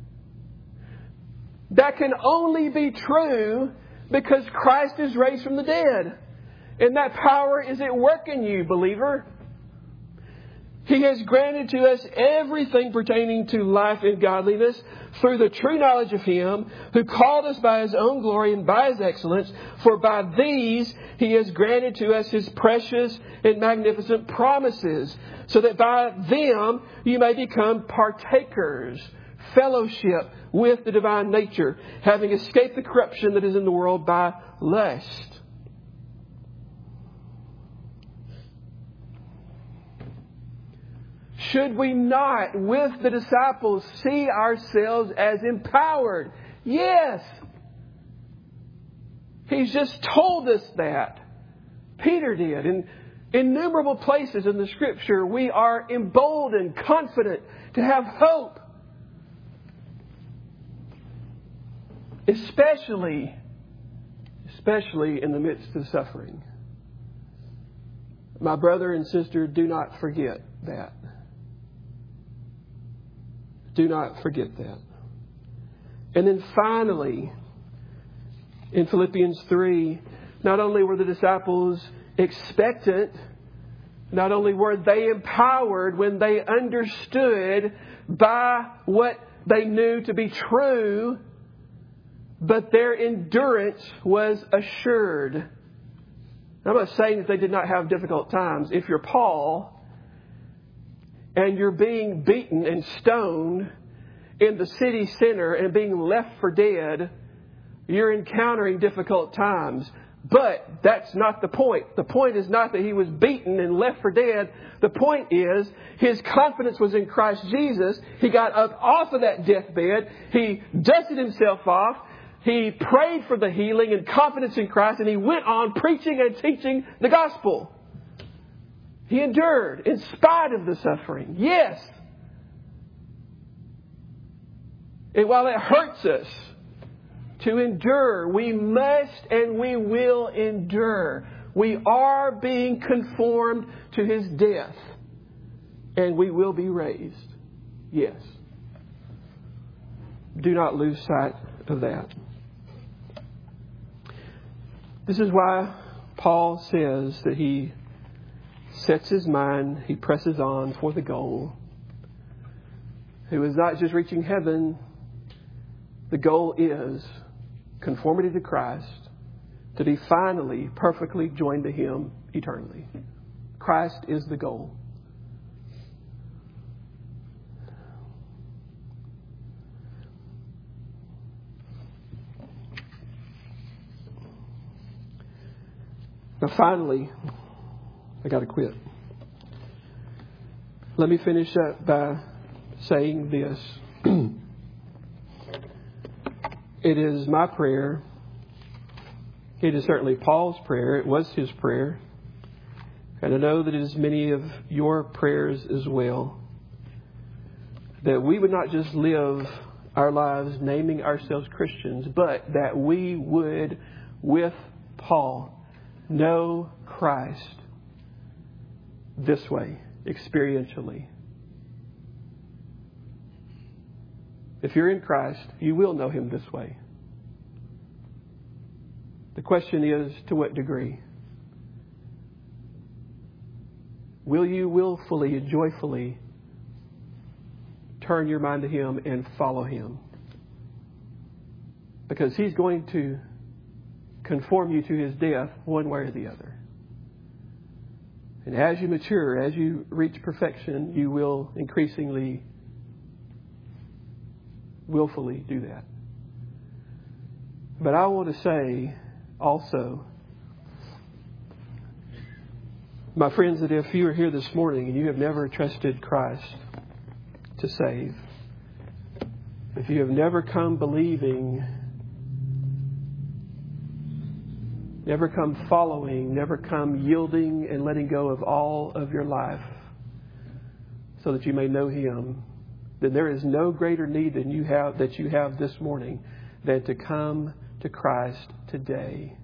That can only be true because Christ is raised from the dead. And that power is at work in you, believer. He has granted to us everything pertaining to life and godliness through the true knowledge of Him who called us by His own glory and by His excellence. For by these He has granted to us His precious and magnificent promises, so that by them you may become partakers, fellowship with the divine nature, having escaped the corruption that is in the world by lust. Should we not, with the disciples, see ourselves as empowered? Yes. He's just told us that. Peter did. In innumerable places in the Scripture, we are emboldened, confident to have hope. Especially, especially in the midst of suffering. My brother and sister, do not forget that. Do not forget that. And then finally, in Philippians three, not only were the disciples expectant, not only were they empowered when they understood by what they knew to be true, but their endurance was assured. I'm not saying that they did not have difficult times. If you're Paul and you're being beaten and stoned in the city center and being left for dead, you're encountering difficult times. But that's not the point. The point is not that he was beaten and left for dead. The point is his confidence was in Christ Jesus. He got up off of that deathbed. He dusted himself off. He prayed for the healing and confidence in Christ, and he went on preaching and teaching the gospel. He endured in spite of the suffering. Yes. And while it hurts us to endure, we must and we will endure. We are being conformed to his death, and we will be raised. Yes. Do not lose sight of that. This is why Paul says that he sets his mind, he presses on for the goal. It was not just reaching heaven. The goal is conformity to Christ, to be finally perfectly joined to him eternally. Christ is the goal. Now finally, I got to quit. Let me finish up by saying this. It is my prayer. It is certainly Paul's prayer. It was his prayer. And I know that it is many of your prayers as well. That we would not just live our lives naming ourselves Christians, but that we would, with Paul, know Christ this way, experientially. If you're in Christ, you will know him this way. The question is, to what degree? Will you willfully and joyfully turn your mind to him and follow him? Because he's going to conform you to his death one way or the other. And as you mature, as you reach perfection, you will increasingly willfully do that. But I want to say also, my friends, that if you are here this morning and you have never trusted Christ to save, if you have never come believing, never come following, never come yielding and letting go of all of your life so that you may know him, then there is no greater need than you have that you have this morning than to come to Christ today.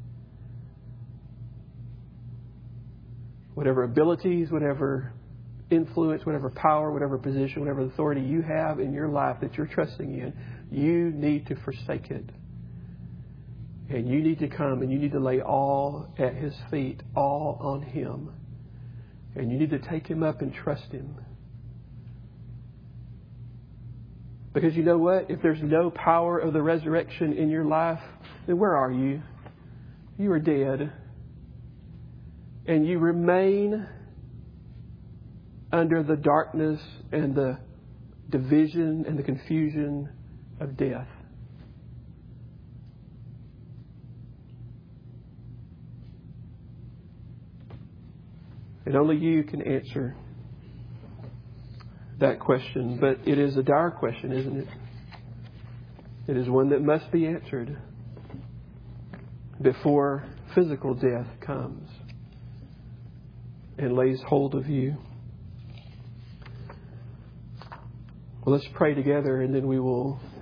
Whatever abilities, whatever influence, whatever power, whatever position, whatever authority you have in your life that you're trusting in, you need to forsake it. And you need to come and you need to lay all at his feet, all on him. And you need to take him up and trust him. Because you know what? If there's no power of the resurrection in your life, then where are you? You are dead. And you remain under the darkness and the division and the confusion of death. And only you can answer that question. But it is a dire question, isn't it? It is one that must be answered before physical death comes. and lays hold of you. Well, let's pray together, and then we will